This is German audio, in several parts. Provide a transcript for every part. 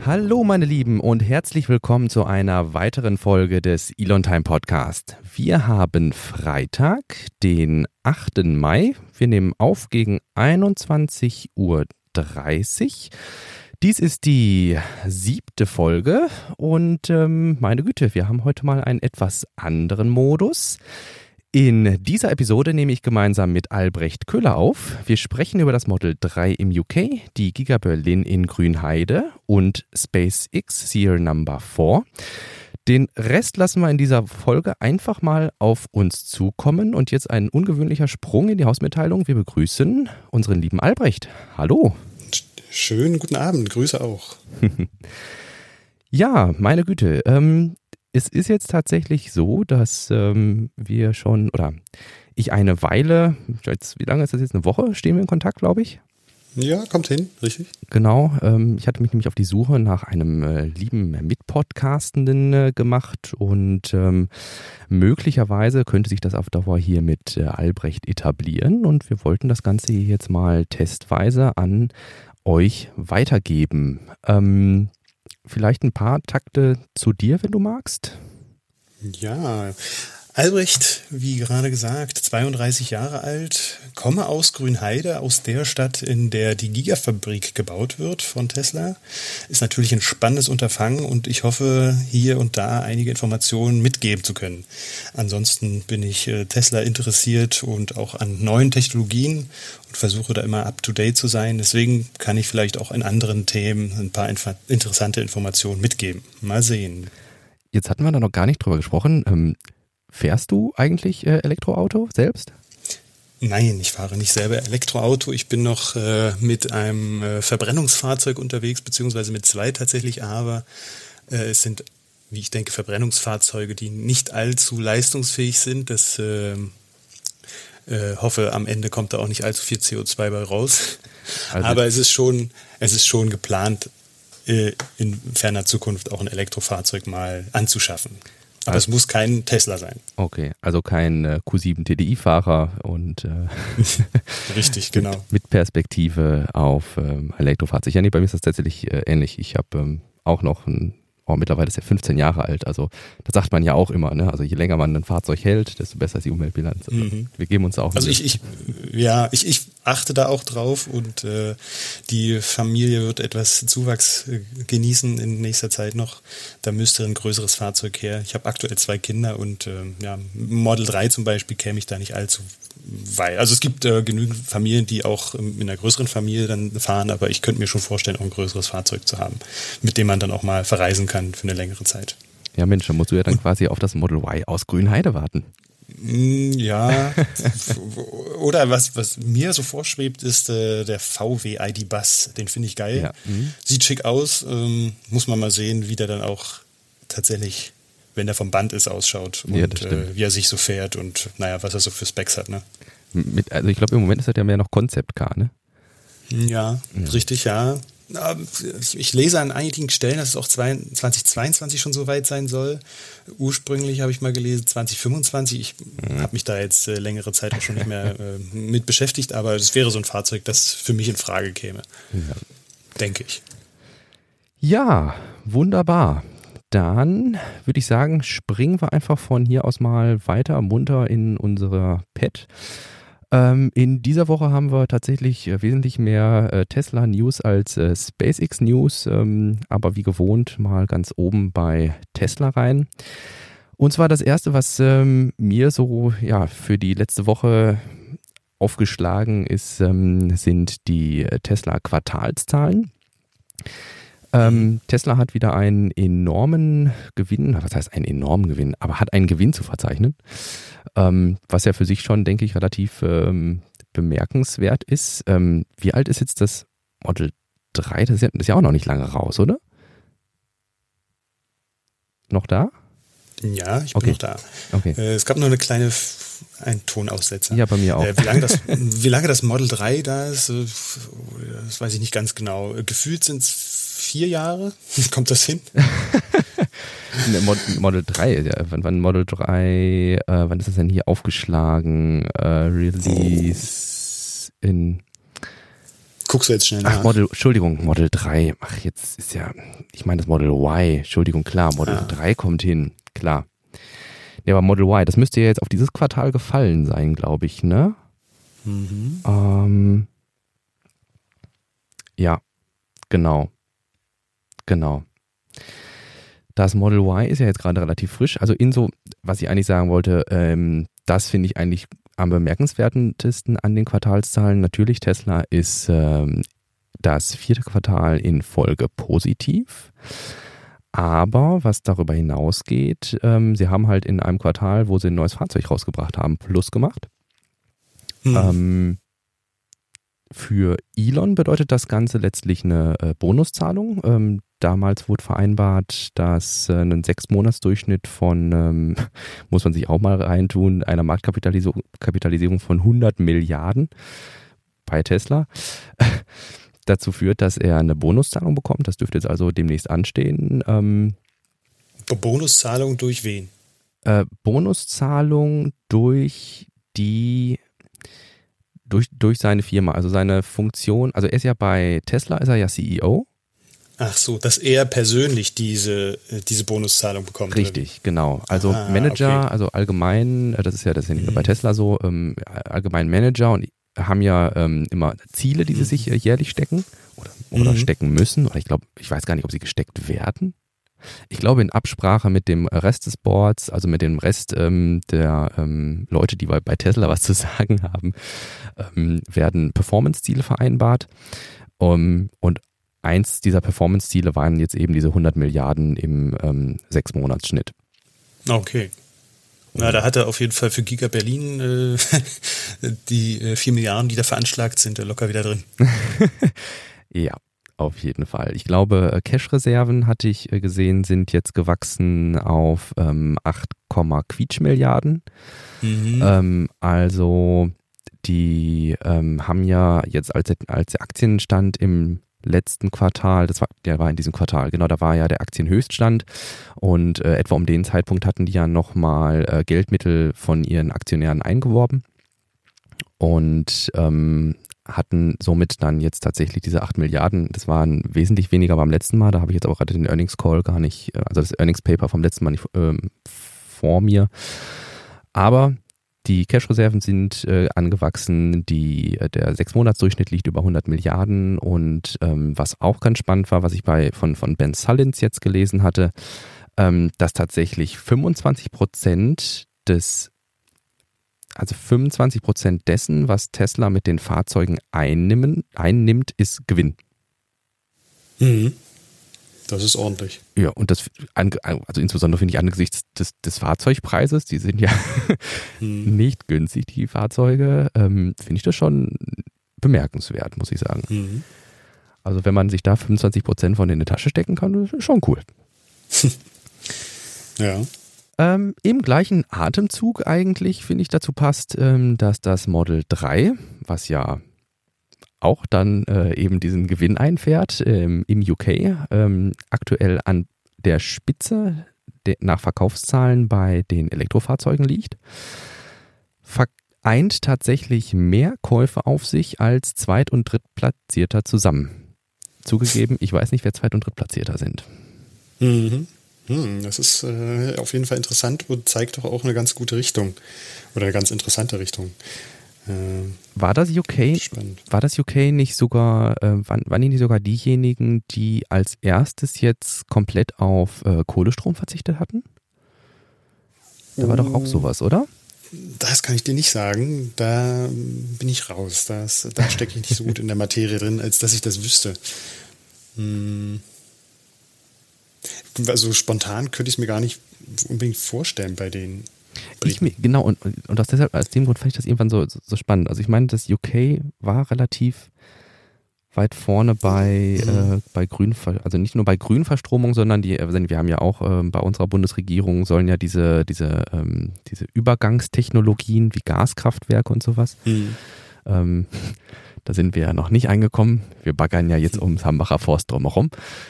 Hallo meine Lieben und herzlich willkommen zu einer weiteren Folge des Elon Time Podcast. Wir haben Freitag, den 8. Mai. Wir nehmen auf gegen 21:30 Uhr. Dies ist die 7. Folge und meine Güte, wir haben heute mal einen etwas anderen Modus. In dieser Episode nehme ich gemeinsam mit Albrecht Köhler auf. Wir sprechen über das Model 3 im UK, die Giga Berlin in Grünheide und SpaceX Serial Number 4. Den Rest lassen wir in dieser Folge einfach mal auf uns zukommen. Und jetzt ein ungewöhnlicher Sprung in die Hausmitteilung. Wir begrüßen unseren lieben Albrecht. Hallo. Schönen guten Abend, Grüße auch. Ja, meine Güte. Es ist jetzt tatsächlich so, dass wir schon, oder ich eine Weile, wie lange ist das jetzt, eine Woche, stehen wir in Kontakt, glaube ich? Ja, kommt hin, richtig. Genau, ich hatte mich nämlich auf die Suche nach einem lieben Mitpodcastenden gemacht und möglicherweise könnte sich das auf Dauer hier mit Albrecht etablieren und wir wollten das Ganze hier jetzt mal testweise an euch weitergeben. Vielleicht ein paar Takte zu dir, wenn du magst. Ja, Albrecht, wie gerade gesagt, 32 Jahre alt, komme aus Grünheide, aus der Stadt, in der die Gigafabrik gebaut wird von Tesla. Ist natürlich ein spannendes Unterfangen und ich hoffe, hier und da einige Informationen mitgeben zu können. Ansonsten bin ich Tesla interessiert und auch an neuen Technologien und versuche da immer up-to-date zu sein. Deswegen kann ich vielleicht auch in anderen Themen ein paar interessante Informationen mitgeben. Mal sehen. Jetzt hatten wir da noch gar nicht drüber gesprochen. Fährst du eigentlich Elektroauto selbst? Nein, ich fahre nicht selber Elektroauto. Ich bin noch mit einem Verbrennungsfahrzeug unterwegs, beziehungsweise mit 2 tatsächlich, aber es sind, wie ich denke, Verbrennungsfahrzeuge, die nicht allzu leistungsfähig sind. Das hoffe, am Ende kommt da auch nicht allzu viel CO2 bei raus. Also aber es ist schon geplant, in ferner Zukunft auch ein Elektrofahrzeug mal anzuschaffen. Aber es muss kein Tesla sein. Okay, also kein Q7 TDI-Fahrer und richtig, genau. Mit Perspektive auf Elektrofahrzeug. Ja, nee, bei mir ist das tatsächlich ähnlich. Ich habe auch noch mittlerweile ist er 15 Jahre alt, also das sagt man ja auch immer, ne? Also je länger man ein Fahrzeug hält, desto besser ist die Umweltbilanz. Also wir geben uns da auch. Also ich achte da auch drauf und die Familie wird etwas Zuwachs genießen in nächster Zeit noch. Da müsste ein größeres Fahrzeug her. Ich habe aktuell 2 Kinder und Model 3 zum Beispiel käme ich da nicht allzu weit. Also es gibt genügend Familien, die auch in einer größeren Familie dann fahren, aber ich könnte mir schon vorstellen, auch ein größeres Fahrzeug zu haben, mit dem man dann auch mal verreisen kann für eine längere Zeit. Ja Mensch, dann musst du ja dann quasi auf das Model Y aus Grünheide warten. Ja, oder was mir so vorschwebt, ist der VW ID Bus. Den finde ich geil. Ja. Sieht schick aus, muss man mal sehen, wie der dann auch tatsächlich, wenn der vom Band ist, ausschaut und wie er sich so fährt und was er so für Specs hat. Ne? Also ich glaube, im Moment ist das ja mehr noch Concept Car, ne? Ja, richtig, ja. Ich lese an einigen Stellen, dass es auch 2022 schon so weit sein soll. Ursprünglich habe ich mal gelesen 2025. Ich habe mich da jetzt längere Zeit auch schon nicht mehr mit beschäftigt, aber es wäre so ein Fahrzeug, das für mich in Frage käme. Ja. Denke ich. Ja, wunderbar. Dann würde ich sagen, springen wir einfach von hier aus mal weiter munter in unsere Pet. In dieser Woche haben wir tatsächlich wesentlich mehr Tesla-News als SpaceX-News, aber wie gewohnt mal ganz oben bei Tesla rein. Und zwar das erste, was mir so für die letzte Woche aufgeschlagen ist, sind die Tesla-Quartalszahlen. Tesla hat wieder einen enormen Gewinn, was heißt einen enormen Gewinn, aber hat einen Gewinn zu verzeichnen, was ja für sich schon, denke ich, relativ bemerkenswert ist. Wie alt ist jetzt das Model 3? Das ist ja auch noch nicht lange raus, oder? Noch da? Ja, ich bin noch da. Okay. Es gab nur einen Tonaussetzer. Ja, bei mir auch. Wie lange das Model 3 da ist, das weiß ich nicht ganz genau. Gefühlt sind es 4 Jahre. Kommt das hin? Model 3, ja. Wann Model 3, wann ist das denn hier aufgeschlagen? Release in Guckst du jetzt schnell nach? Entschuldigung, Model 3. Ach, jetzt ist ja, ich meine das Model Y. Entschuldigung, klar, Model 3 kommt hin, klar. Ja, aber Model Y, das müsste ja jetzt auf dieses Quartal gefallen sein, glaube ich, ne? Ja, genau. Das Model Y ist ja jetzt gerade relativ frisch. Also was ich eigentlich sagen wollte, das finde ich eigentlich am bemerkenswertesten an den Quartalszahlen. Natürlich, Tesla ist das 4. Quartal in Folge positiv. Aber was darüber hinausgeht, sie haben halt in einem Quartal, wo sie ein neues Fahrzeug rausgebracht haben, Plus gemacht. Für Elon bedeutet das Ganze letztlich eine Bonuszahlung. Damals wurde vereinbart, dass ein 6-Monats-Durchschnitt von, muss man sich auch mal reintun, einer Marktkapitalisierung von 100 Milliarden bei Tesla dazu führt, dass er eine Bonuszahlung bekommt. Das dürfte jetzt also demnächst anstehen. Bonuszahlung durch wen? Bonuszahlung durch seine Firma, also seine Funktion. Also er ist ja bei Tesla, ist er ja CEO. Ach so, dass er persönlich diese Bonuszahlung bekommt. Richtig, genau. Also Manager, okay. Also allgemein, das ist ja nicht nur bei Tesla so, allgemein Manager und haben ja immer Ziele, die sie sich jährlich stecken oder stecken müssen. Oder ich weiß gar nicht, ob sie gesteckt werden. Ich glaube, in Absprache mit dem Rest des Boards, also mit dem Rest der Leute, die bei Tesla was zu sagen haben, werden Performance-Ziele vereinbart. Und eins dieser Performance-Ziele waren jetzt eben diese 100 Milliarden im 6-Monats-Schnitt. Okay. Na, da hat er auf jeden Fall für Giga Berlin die 4 Milliarden, die da veranschlagt sind, locker wieder drin. Ja, auf jeden Fall. Ich glaube, Cash-Reserven, hatte ich gesehen, sind jetzt gewachsen auf 8, Quietsch Milliarden. Also die haben ja jetzt als der Aktienstand im letzten Quartal, der war in diesem Quartal, genau, da war ja der Aktienhöchststand und etwa um den Zeitpunkt hatten die ja nochmal Geldmittel von ihren Aktionären eingeworben und hatten somit dann jetzt tatsächlich diese 8 Milliarden, das waren wesentlich weniger beim letzten Mal, da habe ich jetzt auch gerade den Earnings Call gar nicht, also das Earnings Paper vom letzten Mal nicht vor mir, aber die Cash-Reserven sind angewachsen, der 6-Monats-Durchschnitt liegt über 100 Milliarden und was auch ganz spannend war, was ich von Ben Sullins jetzt gelesen hatte, dass tatsächlich 25% dessen, was Tesla mit den Fahrzeugen einnimmt, ist Gewinn. Das ist ordentlich. Ja, und das, also insbesondere finde ich angesichts des Fahrzeugpreises, die sind ja nicht günstig, die Fahrzeuge, finde ich das schon bemerkenswert, muss ich sagen. Also wenn man sich da 25% von in die Tasche stecken kann, das ist schon cool. Ja. Im gleichen Atemzug eigentlich, finde ich, dazu passt, dass das Model 3, was ja auch dann eben diesen Gewinn einfährt im UK, aktuell an der Spitze nach Verkaufszahlen bei den Elektrofahrzeugen liegt, vereint tatsächlich mehr Käufe auf sich als Zweit- und Drittplatzierter zusammen. Zugegeben, ich weiß nicht, wer Zweit- und Drittplatzierter sind. Das ist auf jeden Fall interessant und zeigt doch auch eine ganz gute Richtung oder eine ganz interessante Richtung. War das UK nicht sogar, waren die nicht sogar diejenigen, die als erstes jetzt komplett auf Kohlestrom verzichtet hatten? Da war doch auch sowas, oder? Das kann ich dir nicht sagen. Da bin ich raus. Da stecke ich nicht so gut in der Materie drin, als dass ich das wüsste. Also spontan könnte ich es mir gar nicht unbedingt vorstellen bei denen. Genau, und aus dem Grund fand ich das irgendwann so spannend. Also ich meine, das UK war relativ weit vorne bei Grün, also nicht nur bei Grünverstromung, sondern wir haben ja auch bei unserer Bundesregierung sollen ja diese Übergangstechnologien wie Gaskraftwerke und sowas. Da sind wir ja noch nicht angekommen. Wir baggern ja jetzt ums Hambacher Forst drumherum.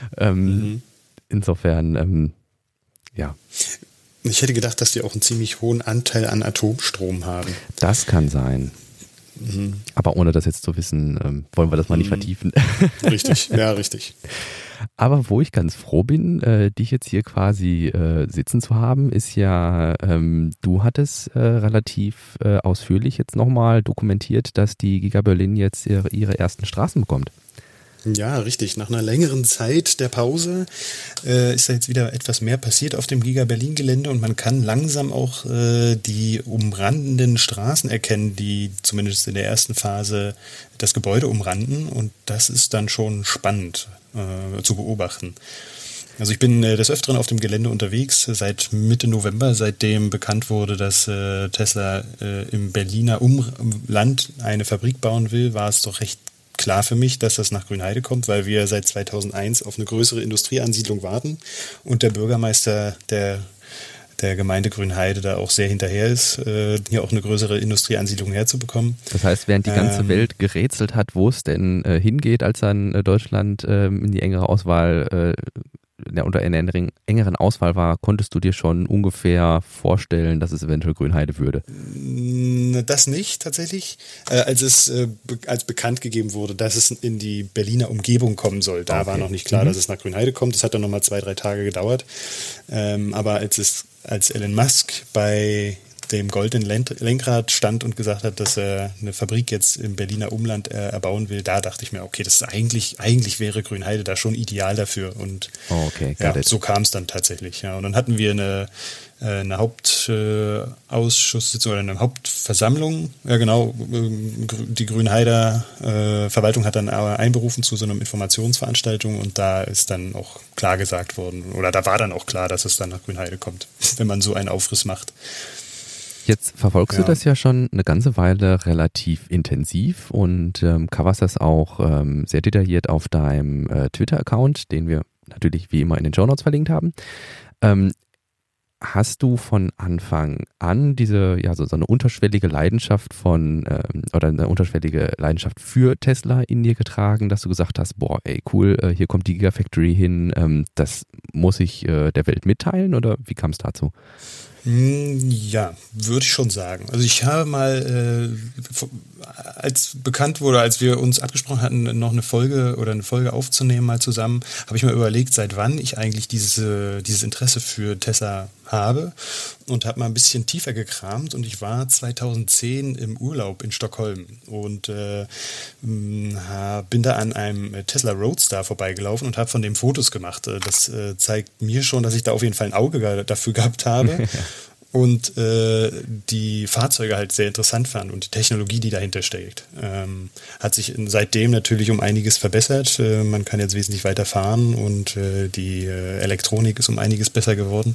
Insofern, ja. Ich hätte gedacht, dass die auch einen ziemlich hohen Anteil an Atomstrom haben. Das kann sein. Aber ohne das jetzt zu wissen, wollen wir das mal nicht vertiefen. Richtig, ja, richtig. Aber wo ich ganz froh bin, dich jetzt hier quasi sitzen zu haben, ist ja, du hattest relativ ausführlich jetzt nochmal dokumentiert, dass die Giga Berlin jetzt ihre ersten Straßen bekommt. Ja, richtig. Nach einer längeren Zeit der Pause ist da jetzt wieder etwas mehr passiert auf dem Giga Berlin Gelände und man kann langsam auch die umrandenden Straßen erkennen, die zumindest in der ersten Phase das Gebäude umranden, und das ist dann schon spannend zu beobachten. Also ich bin des Öfteren auf dem Gelände unterwegs seit Mitte November, seitdem bekannt wurde, dass Tesla im Berliner Umland eine Fabrik bauen will, war es doch recht klar für mich, dass das nach Grünheide kommt, weil wir seit 2001 auf eine größere Industrieansiedlung warten und der Bürgermeister der Gemeinde Grünheide da auch sehr hinterher ist, hier auch eine größere Industrieansiedlung herzubekommen. Das heißt, während die ganze Welt gerätselt hat, wo es denn hingeht, als dann Deutschland in die engere Auswahl unter einer engeren Auswahl war, konntest du dir schon ungefähr vorstellen, dass es eventuell Grünheide würde? Das nicht tatsächlich. Als bekannt gegeben wurde, dass es in die Berliner Umgebung kommen soll, da war noch nicht klar, dass es nach Grünheide kommt. Das hat dann nochmal 2-3 Tage gedauert. Aber als Elon Musk bei dem goldenen Lenkrad stand und gesagt hat, dass er eine Fabrik jetzt im Berliner Umland erbauen will, da dachte ich mir, okay, das ist eigentlich wäre Grünheide da schon ideal dafür. Und so kam es dann tatsächlich. Ja. Und dann hatten wir eine Hauptausschusssitzung oder eine Hauptversammlung. Ja, genau. Die Grünheider Verwaltung hat dann einberufen zu so einer Informationsveranstaltung und da ist dann auch klar gesagt worden, oder da war dann auch klar, dass es dann nach Grünheide kommt, wenn man so einen Aufriss macht. Jetzt verfolgst du das ja schon eine ganze Weile relativ intensiv und coverst das auch sehr detailliert auf deinem Twitter-Account, den wir natürlich wie immer in den Shownotes verlinkt haben. Hast du von Anfang an so eine unterschwellige Leidenschaft oder eine unterschwellige Leidenschaft für Tesla in dir getragen, dass du gesagt hast, boah, ey, cool, hier kommt die Gigafactory hin, das muss ich der Welt mitteilen, oder wie kam es dazu? Ja, würde ich schon sagen. Also ich habe mal, als bekannt wurde, als wir uns abgesprochen hatten, noch eine Folge aufzunehmen mal zusammen, habe ich mir überlegt, seit wann ich eigentlich dieses Interesse für Tesla habe, und habe mal ein bisschen tiefer gekramt, und ich war 2010 im Urlaub in Stockholm und bin da an einem Tesla Roadster vorbeigelaufen und habe von dem Fotos gemacht. Das zeigt mir schon, dass ich da auf jeden Fall ein Auge dafür gehabt habe. Und die Fahrzeuge halt sehr interessant fand und die Technologie, die dahinter steckt. Hat sich seitdem natürlich um einiges verbessert. Man kann jetzt wesentlich weiter fahren und die Elektronik ist um einiges besser geworden.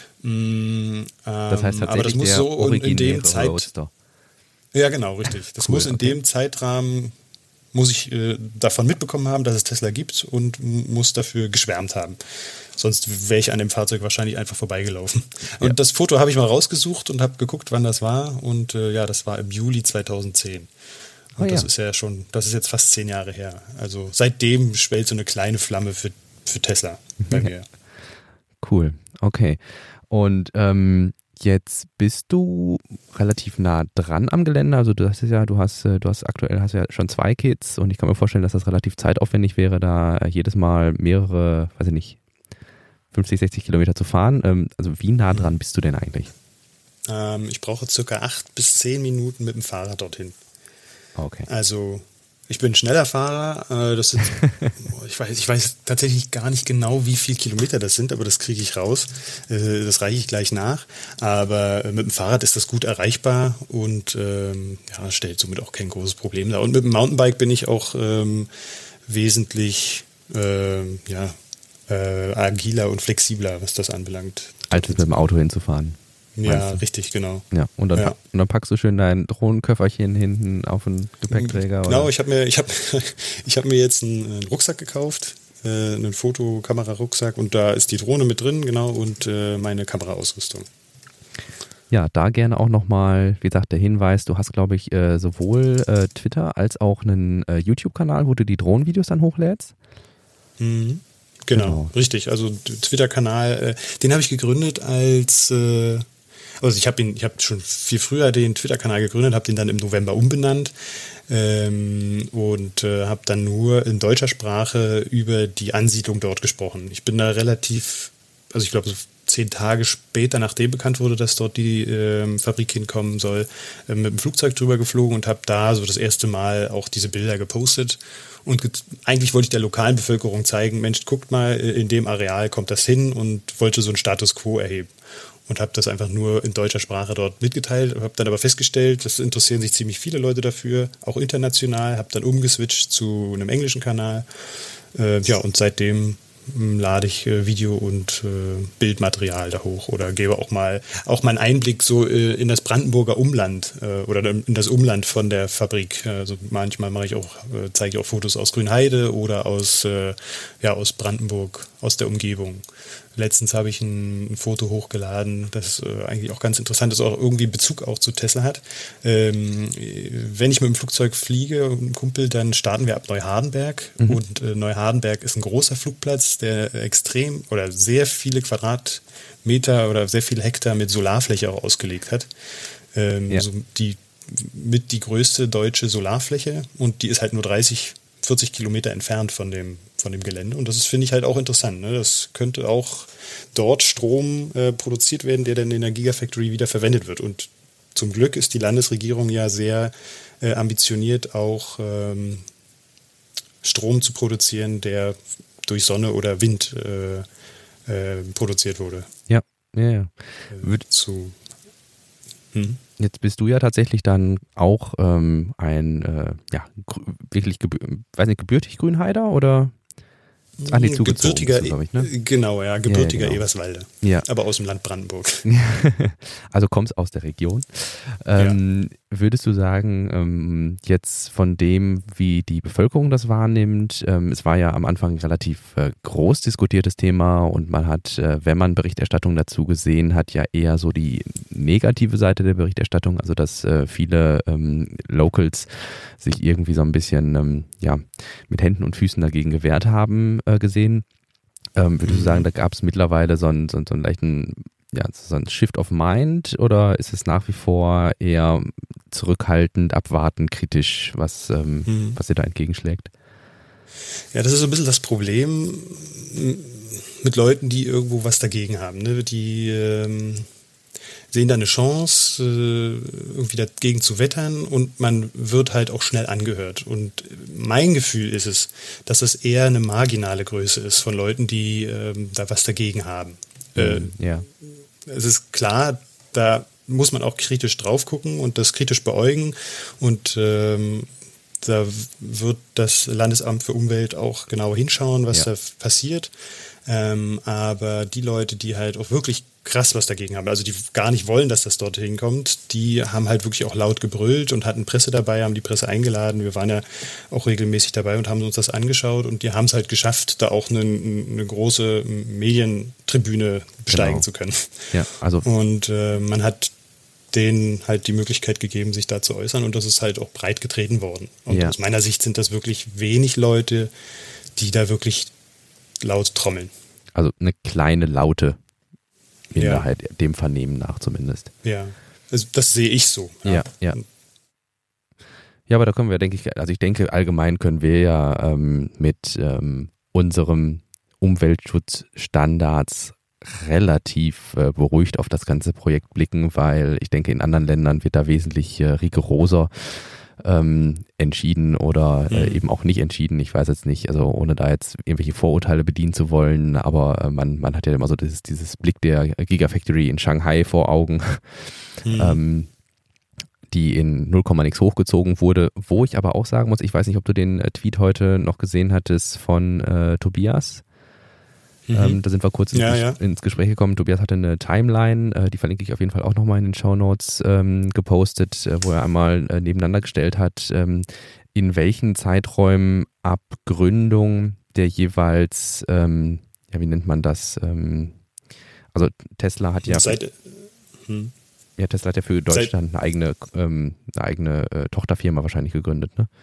Das heißt tatsächlich aber das muss so in dem Roadster. Ja, genau, richtig. Das muss in dem Zeitrahmen, muss ich davon mitbekommen haben, dass es Tesla gibt, und muss dafür geschwärmt haben. Sonst wäre ich an dem Fahrzeug wahrscheinlich einfach vorbeigelaufen. Und das Foto habe ich mal rausgesucht und habe geguckt, wann das war. Und das war im Juli 2010. Und das ist jetzt fast 10 Jahre her. Also seitdem schwellt so eine kleine Flamme für Tesla bei mir. Cool, okay. Und jetzt bist du relativ nah dran am Gelände. Also du hast aktuell ja schon 2 Kids, und ich kann mir vorstellen, dass das relativ zeitaufwendig wäre, da jedes Mal mehrere, 50, 60 Kilometer zu fahren. Also wie nah dran bist du denn eigentlich? Ich brauche circa 8 bis 10 Minuten mit dem Fahrrad dorthin. Okay. Also ich bin ein schneller Fahrer. Das sind, ich weiß tatsächlich gar nicht genau, wie viele Kilometer das sind, aber das kriege ich raus. Das reiche ich gleich nach. Aber mit dem Fahrrad ist das gut erreichbar und stellt somit auch kein großes Problem dar. Und mit dem Mountainbike bin ich auch wesentlich agiler und flexibler, was das anbelangt. Als mit dem Auto hinzufahren. Ja, richtig, genau. Ja, und dann packst du schön dein Drohnenköfferchen hinten auf den Gepäckträger. Genau, oder? ich hab mir jetzt einen Rucksack gekauft, einen Fotokamera-Rucksack, und da ist die Drohne mit drin, genau, und meine Kameraausrüstung. Ja, da gerne auch nochmal, wie gesagt, der Hinweis, du hast, glaube ich, sowohl Twitter als auch einen YouTube-Kanal, wo du die Drohnenvideos dann hochlädst. Mhm. Genau, richtig. Also Twitter-Kanal, den habe ich gegründet, als Also ich habe schon viel früher den Twitter-Kanal gegründet, habe den dann im November umbenannt und habe dann nur in deutscher Sprache über die Ansiedlung dort gesprochen. Ich bin da relativ, also ich glaube so 10 Tage später, nachdem bekannt wurde, dass dort die Fabrik hinkommen soll, mit dem Flugzeug drüber geflogen und habe da so das erste Mal auch diese Bilder gepostet. Und eigentlich wollte ich der lokalen Bevölkerung zeigen, Mensch, guckt mal, in dem Areal kommt das hin, und wollte so einen Status quo erheben. Und habe das einfach nur in deutscher Sprache dort mitgeteilt, habe dann aber festgestellt, das interessieren sich ziemlich viele Leute dafür, auch international, habe dann umgeswitcht zu einem englischen Kanal. Und seitdem lade ich Video- und Bildmaterial da hoch oder gebe auch mal einen Einblick so in das Brandenburger Umland oder in das Umland von der Fabrik. Also manchmal zeige ich auch Fotos aus Grünheide oder aus Brandenburg, aus der Umgebung. Letztens habe ich ein Foto hochgeladen, das eigentlich auch ganz interessant ist, auch irgendwie Bezug auch zu Tesla hat. Wenn ich mit dem Flugzeug fliege, mit einem Kumpel, dann starten wir ab Neuhardenberg. Und Neuhardenberg ist ein großer Flugplatz, der extrem oder sehr viele Quadratmeter oder sehr viele Hektar mit Solarfläche auch ausgelegt hat. So die größte deutsche Solarfläche, und die ist halt nur 40 Kilometer entfernt von dem Gelände. Und das ist, finde ich, halt auch interessant. Ne? Das könnte auch dort Strom produziert werden, der dann in der Gigafactory wieder verwendet wird. Und zum Glück ist die Landesregierung ja sehr ambitioniert, auch Strom zu produzieren, der durch Sonne oder Wind produziert wurde. Ja. Jetzt bist du ja tatsächlich dann auch wirklich gebürtig Grünheider oder? Ach nee, zugezogen gebürtiger, glaube ich, ne? Genau, ja, gebürtiger genau. Eberswalde. Ja. Aber aus dem Land Brandenburg. Also kommst aus der Region. Würdest du sagen, jetzt von dem, wie die Bevölkerung das wahrnimmt, es war ja am Anfang ein relativ groß diskutiertes Thema, und man hat, wenn man Berichterstattung dazu gesehen hat, ja eher so die negative Seite der Berichterstattung, also dass viele Locals sich irgendwie so ein bisschen mit Händen und Füßen dagegen gewehrt haben, gesehen. Würdest du sagen, da gab es mittlerweile so einen leichten, so ein Shift of Mind, oder ist es nach wie vor eher zurückhaltend, abwartend, kritisch, was dir da entgegenschlägt? Ja, das ist so ein bisschen das Problem mit Leuten, die irgendwo was dagegen haben. Ne? Die sehen da eine Chance, irgendwie dagegen zu wettern, und man wird halt auch schnell angehört. Und mein Gefühl ist es, dass es eher eine marginale Größe ist von Leuten, die da was dagegen haben. Es ist klar, da muss man auch kritisch drauf gucken und das kritisch beäugen, und da wird das Landesamt für Umwelt auch genau hinschauen, was da passiert. Aber die Leute, die halt auch wirklich krass was dagegen haben, also die gar nicht wollen, dass das dorthin kommt, die haben halt wirklich auch laut gebrüllt und hatten Presse dabei, haben die Presse eingeladen. Wir waren ja auch regelmäßig dabei und haben uns das angeschaut, und die haben es halt geschafft, da auch eine große Medientribüne besteigen zu können. Ja, also. Und man hat denen halt die Möglichkeit gegeben, sich da zu äußern, und das ist halt auch breit getreten worden. Und aus meiner Sicht sind das wirklich wenig Leute, die da wirklich laut trommeln. Also eine kleine, laute Minderheit, dem Vernehmen nach zumindest. Ja, also das sehe ich so. Ja. Ja, aber da können wir, denke ich, also ich denke, allgemein können wir ja mit unserem Umweltschutzstandards relativ beruhigt auf das ganze Projekt blicken, weil ich denke, in anderen Ländern wird da wesentlich rigoroser entschieden oder eben auch nicht entschieden. Ich weiß jetzt nicht, also ohne da jetzt irgendwelche Vorurteile bedienen zu wollen, aber man hat ja immer so dieses Blick der Gigafactory in Shanghai vor Augen, die in 0, nix hochgezogen wurde, wo ich aber auch sagen muss, ich weiß nicht, ob du den Tweet heute noch gesehen hattest von Tobias. Da sind wir kurz ins Gespräch gekommen. Tobias hatte eine Timeline, die verlinke ich auf jeden Fall auch nochmal in den Shownotes, gepostet, wo er einmal nebeneinander gestellt hat, in welchen Zeiträumen ab Gründung der jeweils, wie nennt man das? Also Tesla hat ja... Tesla hat ja für Deutschland eine eigene Tochterfirma wahrscheinlich gegründet, ne?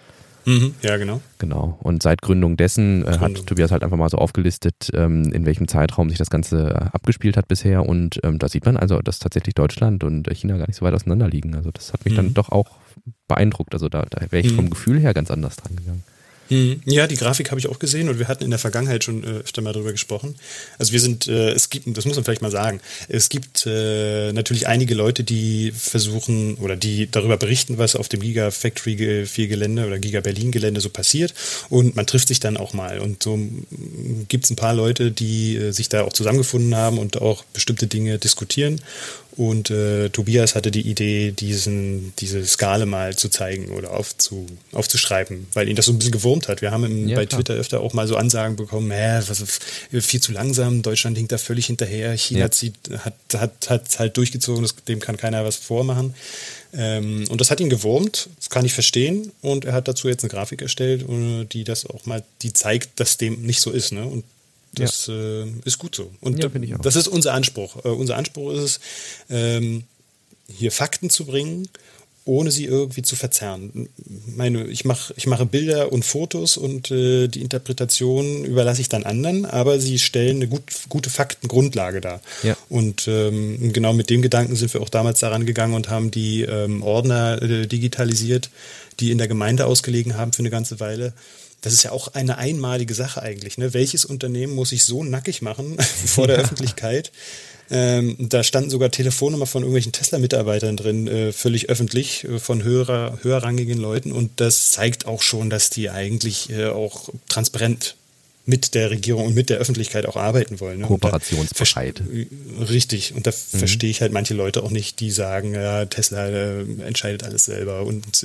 Ja, genau. Genau. Und seit Gründung dessen hat Tobias halt einfach mal so aufgelistet, in welchem Zeitraum sich das Ganze abgespielt hat bisher. Und da sieht man also, dass tatsächlich Deutschland und China gar nicht so weit auseinander liegen. Also das hat mich dann doch auch beeindruckt. Also da wäre ich vom Gefühl her ganz anders dran gegangen. Ja, die Grafik habe ich auch gesehen und wir hatten in der Vergangenheit schon öfter mal drüber gesprochen. Also wir sind, es gibt, das muss man vielleicht mal sagen, es gibt natürlich einige Leute, die versuchen oder die darüber berichten, was auf dem Gigafactory 4 Gelände oder Giga Berlin Gelände so passiert, und man trifft sich dann auch mal, und so gibt es ein paar Leute, die sich da auch zusammengefunden haben und auch bestimmte Dinge diskutieren. Und Tobias hatte die Idee, diese Skala mal zu zeigen oder aufzuschreiben, weil ihn das so ein bisschen gewurmt hat. Wir haben bei Twitter öfter auch mal so Ansagen bekommen, was ist viel zu langsam, Deutschland hinkt da völlig hinterher, China hat halt durchgezogen, dem kann keiner was vormachen. Und das hat ihn gewurmt, das kann ich verstehen, und er hat dazu jetzt eine Grafik erstellt, die das auch mal, die zeigt, dass dem nicht so ist, ne? Und das ist gut so. Und das ist unser Anspruch. Unser Anspruch ist es, hier Fakten zu bringen, ohne sie irgendwie zu verzerren. Ich mache Bilder und Fotos, und die Interpretation überlasse ich dann anderen, aber sie stellen eine gute Faktengrundlage dar. Ja. Und genau mit dem Gedanken sind wir auch damals daran gegangen und haben die Ordner digitalisiert, die in der Gemeinde ausgelegen haben für eine ganze Weile. Das ist ja auch eine einmalige Sache eigentlich. Ne? Welches Unternehmen muss sich so nackig machen vor der Öffentlichkeit? Da standen sogar Telefonnummern von irgendwelchen Tesla-Mitarbeitern drin, völlig öffentlich, von höherrangigen Leuten. Und das zeigt auch schon, dass die eigentlich auch transparent mit der Regierung und mit der Öffentlichkeit auch arbeiten wollen. Ne? Kooperationsbereit. Richtig. Und da verstehe ich halt manche Leute auch nicht, die sagen, ja, Tesla entscheidet alles selber und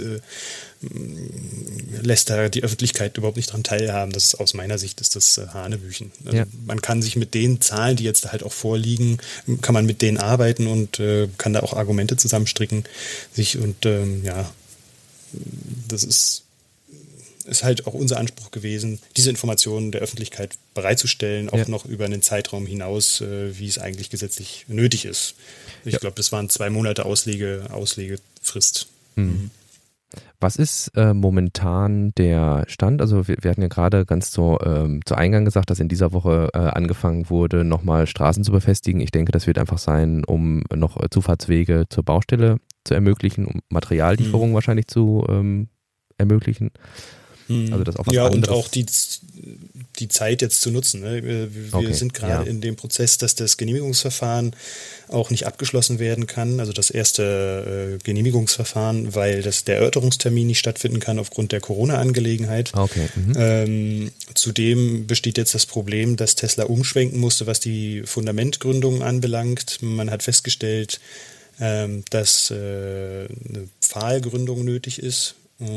lässt da die Öffentlichkeit überhaupt nicht dran teilhaben. Das ist, aus meiner Sicht ist das Hanebüchen. Also man kann sich mit den Zahlen, die jetzt halt auch vorliegen, kann man mit denen arbeiten und kann da auch Argumente zusammenstricken. Das ist halt auch unser Anspruch gewesen, diese Informationen der Öffentlichkeit bereitzustellen, auch noch über einen Zeitraum hinaus, wie es eigentlich gesetzlich nötig ist. Ich glaube, das waren 2 Monate Auslegefrist. Was ist momentan der Stand? Also wir hatten ja gerade ganz zu Eingang gesagt, dass in dieser Woche angefangen wurde, nochmal Straßen zu befestigen. Ich denke, das wird einfach sein, um noch Zufahrtswege zur Baustelle zu ermöglichen, um Materiallieferungen wahrscheinlich zu ermöglichen. Also das auch was anderes. Und auch die Zeit jetzt zu nutzen. Ne? Wir sind gerade in dem Prozess, dass das Genehmigungsverfahren auch nicht abgeschlossen werden kann. Also das erste Genehmigungsverfahren, weil der Erörterungstermin nicht stattfinden kann aufgrund der Corona-Angelegenheit. Zudem besteht jetzt das Problem, dass Tesla umschwenken musste, was die Fundamentgründung anbelangt. Man hat festgestellt, dass eine Pfahlgründung nötig ist.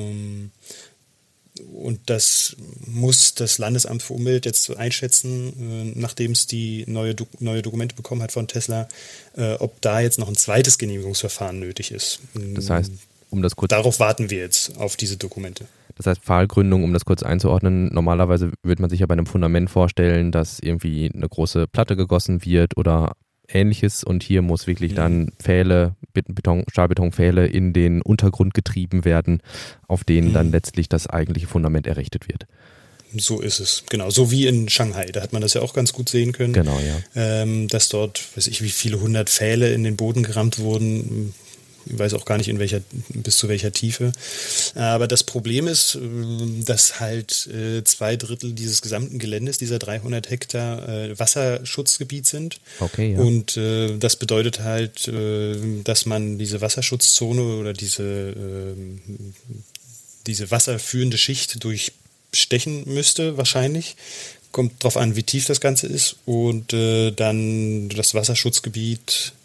Und das muss das Landesamt für Umwelt jetzt einschätzen, nachdem es die neue Dokumente bekommen hat von Tesla, ob da jetzt noch ein zweites Genehmigungsverfahren nötig ist. Das heißt, darauf warten wir jetzt, auf diese Dokumente. Das heißt, Pfahlgründung, um das kurz einzuordnen, normalerweise würde man sich ja bei einem Fundament vorstellen, dass irgendwie eine große Platte gegossen wird oder Ähnliches, und hier muss wirklich dann Stahlbetonpfähle in den Untergrund getrieben werden, auf denen dann letztlich das eigentliche Fundament errichtet wird. So ist es, genau. So wie in Shanghai, da hat man das ja auch ganz gut sehen können. Genau, dass dort, weiß ich, wie viele 100 Pfähle in den Boden gerammt wurden. Ich weiß auch gar nicht, bis zu welcher Tiefe. Aber das Problem ist, dass halt 2/3 dieses gesamten Geländes, dieser 300 Hektar Wasserschutzgebiet sind. Und das bedeutet halt, dass man diese Wasserschutzzone oder diese wasserführende Schicht durchstechen müsste, wahrscheinlich. Kommt drauf an, wie tief das Ganze ist. Und dann das Wasserschutzgebiet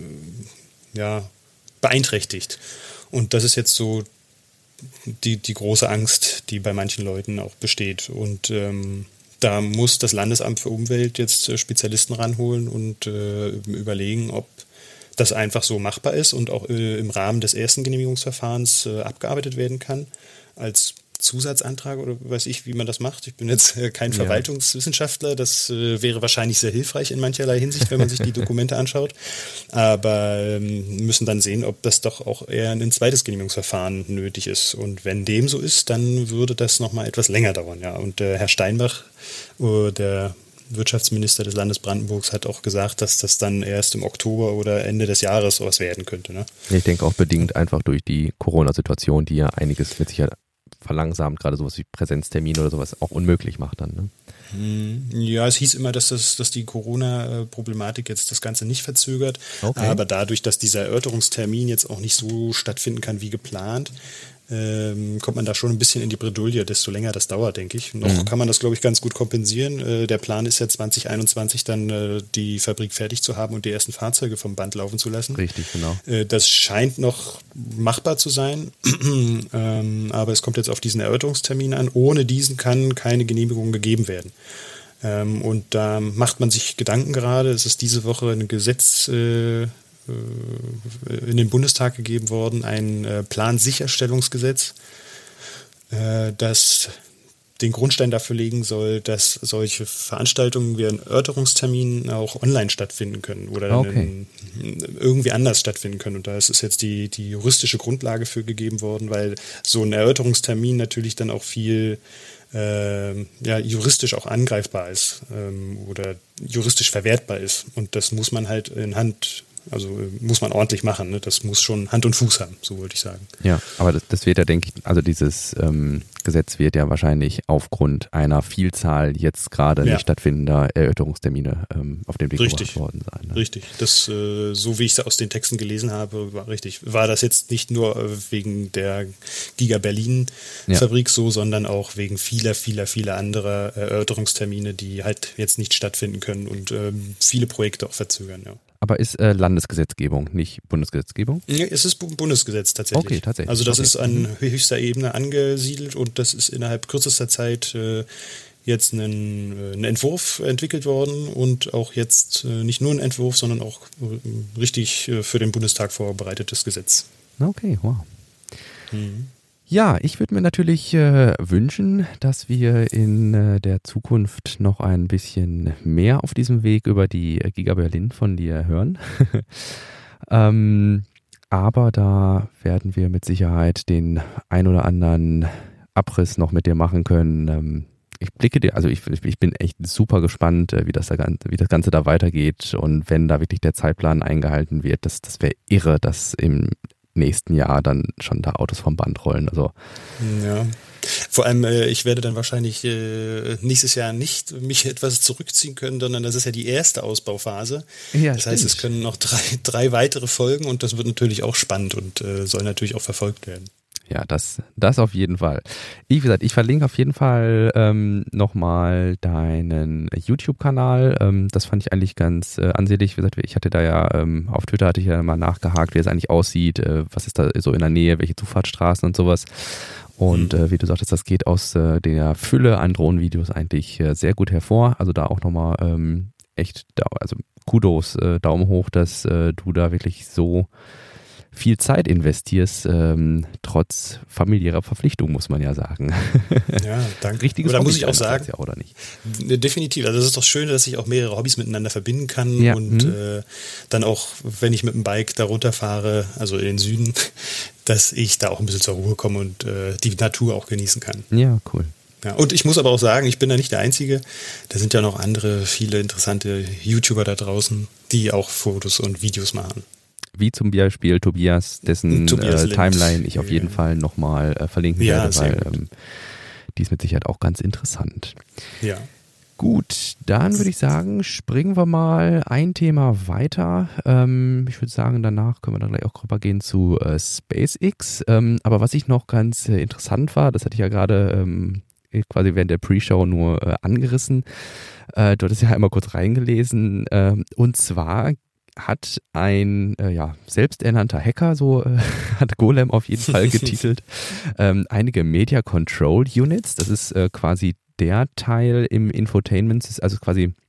beeinträchtigt. Und das ist jetzt so die große Angst, die bei manchen Leuten auch besteht. Und da muss das Landesamt für Umwelt jetzt Spezialisten ranholen und überlegen, ob das einfach so machbar ist und auch im Rahmen des ersten Genehmigungsverfahrens abgearbeitet werden kann, als Zusatzantrag oder weiß ich, wie man das macht. Ich bin jetzt kein Verwaltungswissenschaftler. Das wäre wahrscheinlich sehr hilfreich in mancherlei Hinsicht, wenn man sich die Dokumente anschaut. Aber müssen dann sehen, ob das doch auch eher ein zweites Genehmigungsverfahren nötig ist. Und wenn dem so ist, dann würde das nochmal etwas länger dauern. Ja. Und Herr Steinbach, der Wirtschaftsminister des Landes Brandenburgs, hat auch gesagt, dass das dann erst im Oktober oder Ende des Jahres was werden könnte. Ne? Ich denke auch bedingt einfach durch die Corona-Situation, die ja einiges mit Sicherheit verlangsamt, gerade sowas wie Präsenztermine oder sowas auch unmöglich macht dann. Ne? Ja, es hieß immer, dass die Corona-Problematik jetzt das Ganze nicht verzögert. Okay. Aber dadurch, dass dieser Erörterungstermin jetzt auch nicht so stattfinden kann wie geplant, kommt man da schon ein bisschen in die Bredouille, desto länger das dauert, denke ich. Noch kann man das, glaube ich, ganz gut kompensieren. Der Plan ist ja 2021 dann die Fabrik fertig zu haben und die ersten Fahrzeuge vom Band laufen zu lassen. Richtig, genau. Das scheint noch machbar zu sein, aber es kommt jetzt auf diesen Erörterungstermin an. Ohne diesen kann keine Genehmigung gegeben werden. Und da macht man sich Gedanken gerade. Es ist diese Woche ein Gesetz in den Bundestag gegeben worden, ein Plansicherstellungsgesetz, das den Grundstein dafür legen soll, dass solche Veranstaltungen wie ein Erörterungstermin auch online stattfinden können oder irgendwie anders stattfinden können. Und da ist jetzt die juristische Grundlage für gegeben worden, weil so ein Erörterungstermin natürlich dann auch viel juristisch auch angreifbar ist oder juristisch verwertbar ist. Und das muss man halt muss man ordentlich machen. Ne? Das muss schon Hand und Fuß haben, so wollte ich sagen. Ja, aber das wird ja, denke ich, also dieses Gesetz wird ja wahrscheinlich aufgrund einer Vielzahl jetzt gerade nicht stattfindender Erörterungstermine auf den Weg gebracht worden sein. Ne? Richtig, das, so wie ich es aus den Texten gelesen habe, war das jetzt nicht nur wegen der Giga Berlin Fabrik so, sondern auch wegen vieler anderer Erörterungstermine, die halt jetzt nicht stattfinden können und viele Projekte auch verzögern, ja. Aber ist Landesgesetzgebung, nicht Bundesgesetzgebung? Ja, es ist Bundesgesetz tatsächlich. Okay, tatsächlich. Also das ist an höchster Ebene angesiedelt und das ist innerhalb kürzester Zeit jetzt ein Entwurf entwickelt worden und auch jetzt nicht nur ein Entwurf, sondern auch richtig für den Bundestag vorbereitetes Gesetz. Okay, wow. Ja, ich würde mir natürlich wünschen, dass wir in der Zukunft noch ein bisschen mehr auf diesem Weg über die Giga Berlin von dir hören. Aber da werden wir mit Sicherheit den ein oder anderen Abriss noch mit dir machen können. Ich bin echt super gespannt, wie das Ganze da weitergeht. Und wenn da wirklich der Zeitplan eingehalten wird, das wäre irre, dass im nächsten Jahr dann schon da Autos vom Band rollen. Also ja. Vor allem, ich werde dann wahrscheinlich nächstes Jahr nicht mich etwas zurückziehen können, sondern das ist ja die erste Ausbauphase. Ja, das heißt, es können noch drei weitere folgen und das wird natürlich auch spannend und soll natürlich auch verfolgt werden. Ja, das auf jeden Fall. Wie gesagt, ich verlinke auf jeden Fall nochmal deinen YouTube-Kanal. Das fand ich eigentlich ganz ansehnlich. Wie gesagt, ich hatte da ja auf Twitter hatte ich ja mal nachgehakt, wie es eigentlich aussieht, was ist da so in der Nähe, welche Zufahrtsstraßen und sowas. Und wie du sagtest, das geht aus der Fülle an Drohnenvideos eigentlich sehr gut hervor. Also da auch nochmal echt, also Kudos, Daumen hoch, dass du da wirklich so viel Zeit investierst, trotz familiärer Verpflichtung, muss man ja sagen. Ja, danke. Richtiges Aber da Hobby muss ich auch sagen, ja, oder nicht? Definitiv. Also das ist doch schön, dass ich auch mehrere Hobbys miteinander verbinden kann und dann auch, wenn ich mit dem Bike da runterfahre, also in den Süden, dass ich da auch ein bisschen zur Ruhe komme und die Natur auch genießen kann. Ja, cool. Ja, und ich muss aber auch sagen, ich bin da nicht der Einzige. Da sind ja noch andere, viele interessante YouTuber da draußen, die auch Fotos und Videos machen. Wie zum Beispiel Tobias, dessen Timeline ich auf jeden Fall nochmal verlinken werde, weil die ist mit Sicherheit auch ganz interessant. Ja. Gut, dann würde ich sagen, springen wir mal ein Thema weiter. Ich würde sagen, danach können wir dann gleich auch rübergehen zu SpaceX. Aber was ich noch ganz interessant war, das hatte ich ja gerade quasi während der Pre-Show nur angerissen. Du hattest ja einmal kurz reingelesen. Und zwar hat ein selbsternannter Hacker, so hat Golem auf jeden Fall getitelt, einige Media Control Units, das ist quasi der Teil im Infotainment, also quasi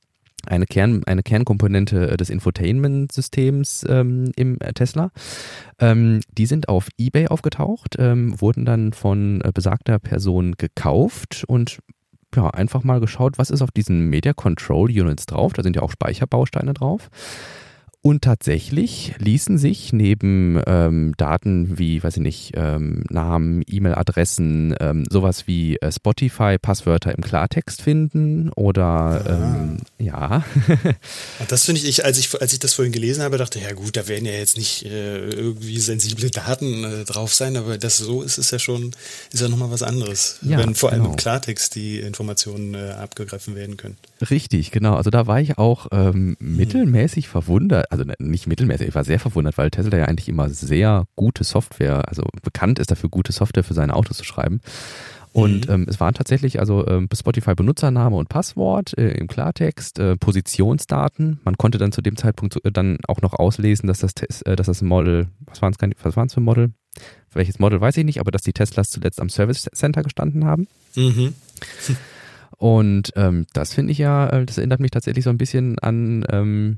eine Kernkomponente des Infotainment-Systems im Tesla. Die sind auf eBay aufgetaucht, wurden dann von besagter Person gekauft und ja, einfach mal geschaut, was ist auf diesen Media Control Units drauf. Da sind ja auch Speicherbausteine drauf. Und tatsächlich ließen sich neben Daten wie, weiß ich nicht, Namen, E-Mail-Adressen, sowas wie Spotify, Passwörter im Klartext finden oder ja. Und das finde ich, als ich das vorhin gelesen habe, dachte, ja gut, da werden ja jetzt nicht irgendwie sensible Daten drauf sein, aber das so ist es ja schon, ist ja nochmal was anderes, ja, wenn vor allem im Klartext die Informationen abgegriffen werden können. Richtig, genau. Also da war ich auch mittelmäßig verwundert. Also nicht mittelmäßig, ich war sehr verwundert, weil Tesla ja eigentlich immer sehr gute Software, also bekannt ist dafür, gute Software für seine Autos zu schreiben. Und es waren tatsächlich also Spotify Benutzername und Passwort im Klartext, Positionsdaten. Man konnte dann zu dem Zeitpunkt dann auch noch auslesen, dass das Model, was waren es für Model? Welches Model weiß ich nicht, aber dass die Teslas zuletzt am Service Center gestanden haben. Mhm. Und das finde ich ja, das erinnert mich tatsächlich so ein bisschen an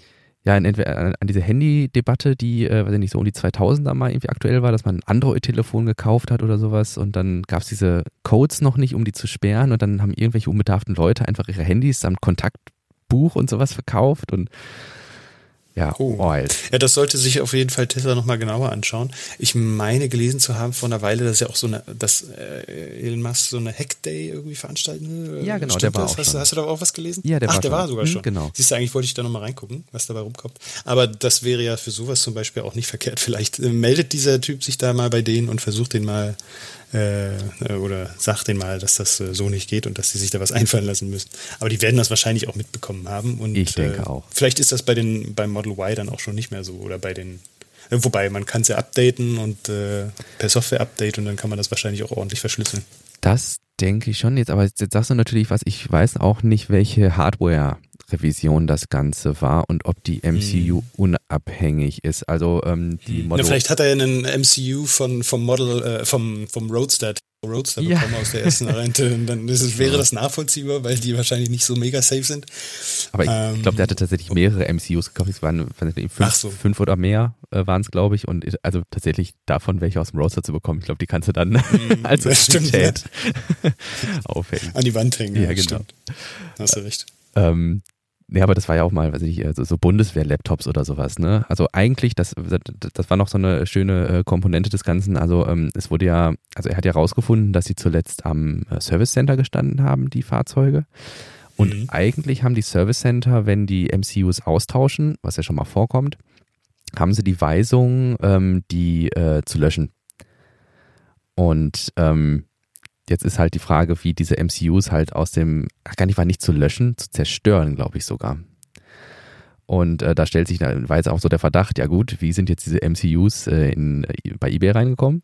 an diese Handy-Debatte, die, weiß ich nicht, so um die 2000er mal irgendwie aktuell war, dass man ein Android-Telefon gekauft hat oder sowas und dann gab es diese Codes noch nicht, um die zu sperren und dann haben irgendwelche unbedarften Leute einfach ihre Handys samt Kontaktbuch und sowas verkauft und ja, wild. Ja, das sollte sich auf jeden Fall Tesla nochmal genauer anschauen. Ich meine gelesen zu haben vor einer Weile, dass ja auch dass Elon Musk so eine Hack-Day irgendwie veranstalten. Ja, genau, stimmt der war das? auch schon. Hast du da auch was gelesen? Ja, der war sogar schon. Genau. Siehst du, eigentlich wollte ich da nochmal reingucken, was dabei rumkommt. Aber das wäre ja für sowas zum Beispiel auch nicht verkehrt. Vielleicht meldet dieser Typ sich da mal bei denen und versucht den mal oder sagt denen mal, dass das so nicht geht und dass die sich da was einfallen lassen müssen. Aber die werden das wahrscheinlich auch mitbekommen haben. Und ich denke auch. Vielleicht ist das beim Model Y dann auch schon nicht mehr so oder bei den, wobei man kann es ja updaten und per Software-Update und dann kann man das wahrscheinlich auch ordentlich verschlüsseln. Das denke ich schon jetzt, aber jetzt sagst du natürlich was, ich weiß auch nicht, welche Hardware-Revision das Ganze war und ob die MCU unabhängig ist. Also die Model. Vielleicht hat er ja einen MCU vom Roadster bekommen aus der ersten Rente und dann wäre das nachvollziehbar, weil die wahrscheinlich nicht so mega safe sind. Aber ich glaube, der hatte tatsächlich mehrere MCUs gekauft. Es waren fünf oder mehr waren es, glaube ich. Und also tatsächlich davon welche aus dem Roadster zu bekommen, ich glaube, die kannst du dann als Chat aufhängen. An die Wand hängen. Ja, genau. Stimmt. Hast du recht. Ja, aber das war ja auch mal, weiß ich nicht, so Bundeswehr-Laptops oder sowas, ne? Also eigentlich, das war noch so eine schöne Komponente des Ganzen. Also es wurde ja, also er hat ja rausgefunden, dass sie zuletzt am Service Center gestanden haben, die Fahrzeuge. Und eigentlich haben die Service Center, wenn die MCUs austauschen, was ja schon mal vorkommt, haben sie die Weisung, die zu löschen. Und jetzt ist halt die Frage, wie diese MCUs halt war nicht zu löschen, zu zerstören, glaube ich sogar. Und da stellt sich weise auch so der Verdacht, ja gut, wie sind jetzt diese MCUs bei eBay reingekommen?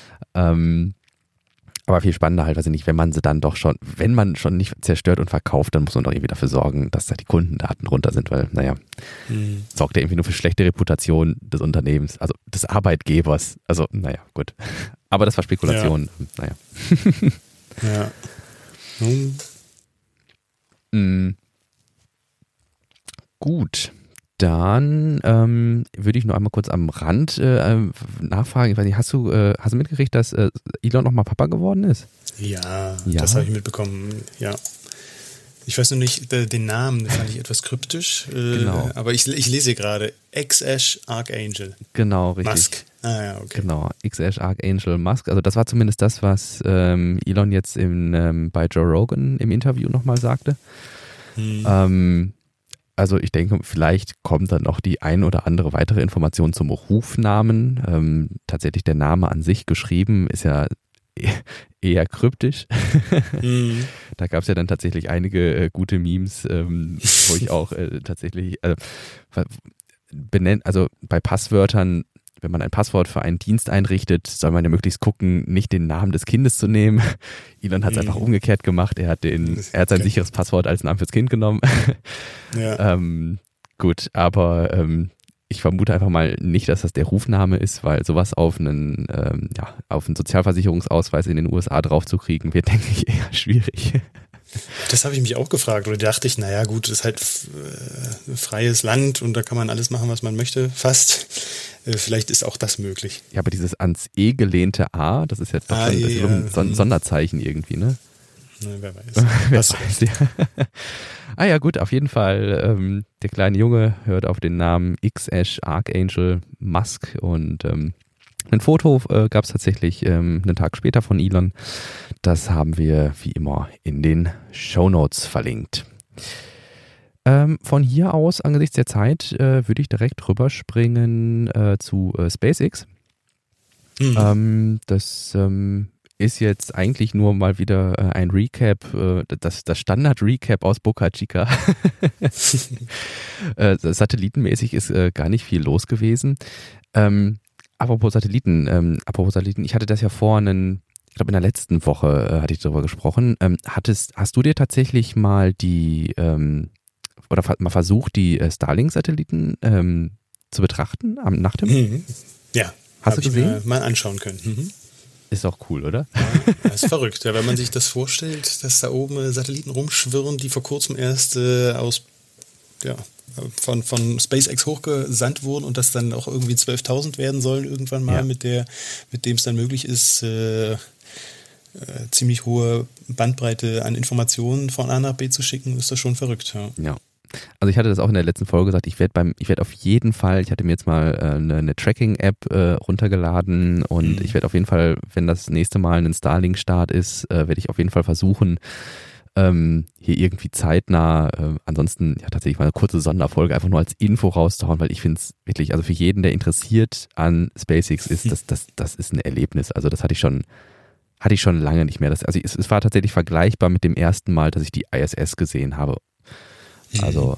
Aber viel spannender halt, weiß ich nicht, wenn man schon nicht zerstört und verkauft, dann muss man doch irgendwie dafür sorgen, dass da die Kundendaten runter sind, weil, sorgt ja irgendwie nur für schlechte Reputation des Unternehmens, also des Arbeitgebers. Also, gut. Aber das war Spekulation. Ja. Gut. Dann würde ich nur einmal kurz am Rand nachfragen. Ich weiß nicht, hast du mitgekriegt, dass Elon nochmal Papa geworden ist? Ja, das habe ich mitbekommen, ja. Ich weiß noch nicht, den Namen den fand ich etwas kryptisch, genau. Aber ich lese gerade X-Ash Archangel. Genau, richtig. Musk. Ah ja, okay. Genau, X-Ash Archangel Musk. Also das war zumindest das, was Elon jetzt bei Joe Rogan im Interview nochmal sagte. Also ich denke, vielleicht kommt dann noch die ein oder andere weitere Information zum Rufnamen. Tatsächlich der Name an sich geschrieben ist ja eher kryptisch. Da gab es ja dann tatsächlich einige gute Memes, wo ich auch tatsächlich also bei Passwörtern, wenn man ein Passwort für einen Dienst einrichtet, soll man ja möglichst gucken, nicht den Namen des Kindes zu nehmen. Elon hat es einfach umgekehrt gemacht. Er hat sein sicheres Passwort als Namen fürs Kind genommen. Ja. Gut, aber ich vermute einfach mal nicht, dass das der Rufname ist, weil sowas auf einen Sozialversicherungsausweis in den USA draufzukriegen, wird, denke ich, eher schwierig. Das habe ich mich auch gefragt. Oder dachte ich, naja gut, das ist halt freies Land und da kann man alles machen, was man möchte, fast. Vielleicht ist auch das möglich. Ja, aber dieses ans E gelehnte A, das ist ja doch schon, das ist so ein Sonderzeichen irgendwie, ne? Na, wer weiß. Wer weiß, ja. Ah ja, gut, auf jeden Fall. Der kleine Junge hört auf den Namen X-Ash Archangel Musk und ein Foto gab es tatsächlich einen Tag später von Elon. Das haben wir wie immer in den Shownotes verlinkt. Von hier aus, angesichts der Zeit, würde ich direkt rüberspringen zu SpaceX. Das ist jetzt eigentlich nur mal wieder ein Recap, das Standard-Recap aus Boca Chica. Satellitenmäßig ist gar nicht viel los gewesen. Apropos Satelliten, ich hatte das ja ich glaube in der letzten Woche hatte ich darüber gesprochen. Hast du dir tatsächlich mal oder mal versucht, die Starlink-Satelliten zu betrachten am Nachthimmel? Ja, hast du gesehen? Mir mal anschauen können. Ist auch cool, oder? Ja, das ist verrückt, ja, wenn man sich das vorstellt, dass da oben Satelliten rumschwirren, die vor kurzem erst von SpaceX hochgesandt wurden und das dann auch irgendwie 12.000 werden sollen irgendwann mal, mit dem es dann möglich ist, ziemlich hohe Bandbreite an Informationen von A nach B zu schicken, ist das schon verrückt. Ja. Also ich hatte das auch in der letzten Folge gesagt, ich werde auf jeden Fall, ich hatte mir jetzt mal eine Tracking-App runtergeladen und ich werde auf jeden Fall, wenn das nächste Mal ein Starlink-Start ist, werde ich auf jeden Fall versuchen, hier irgendwie zeitnah, ansonsten ja tatsächlich mal eine kurze Sonderfolge einfach nur als Info rauszuhauen, weil ich finde es wirklich, also für jeden, der interessiert an SpaceX ist, das ist ein Erlebnis. Also das hatte ich schon lange nicht mehr. Es war tatsächlich vergleichbar mit dem ersten Mal, dass ich die ISS gesehen habe. Also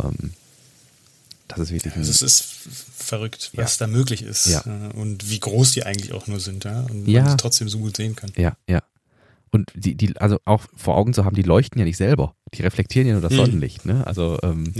das ist wirklich... Also es ist verrückt, was da möglich ist und wie groß die eigentlich auch nur sind, und man es trotzdem so gut sehen kann. Ja. Und die also auch vor Augen zu haben, die leuchten ja nicht selber. Die reflektieren ja nur das Sonnenlicht, ne? Also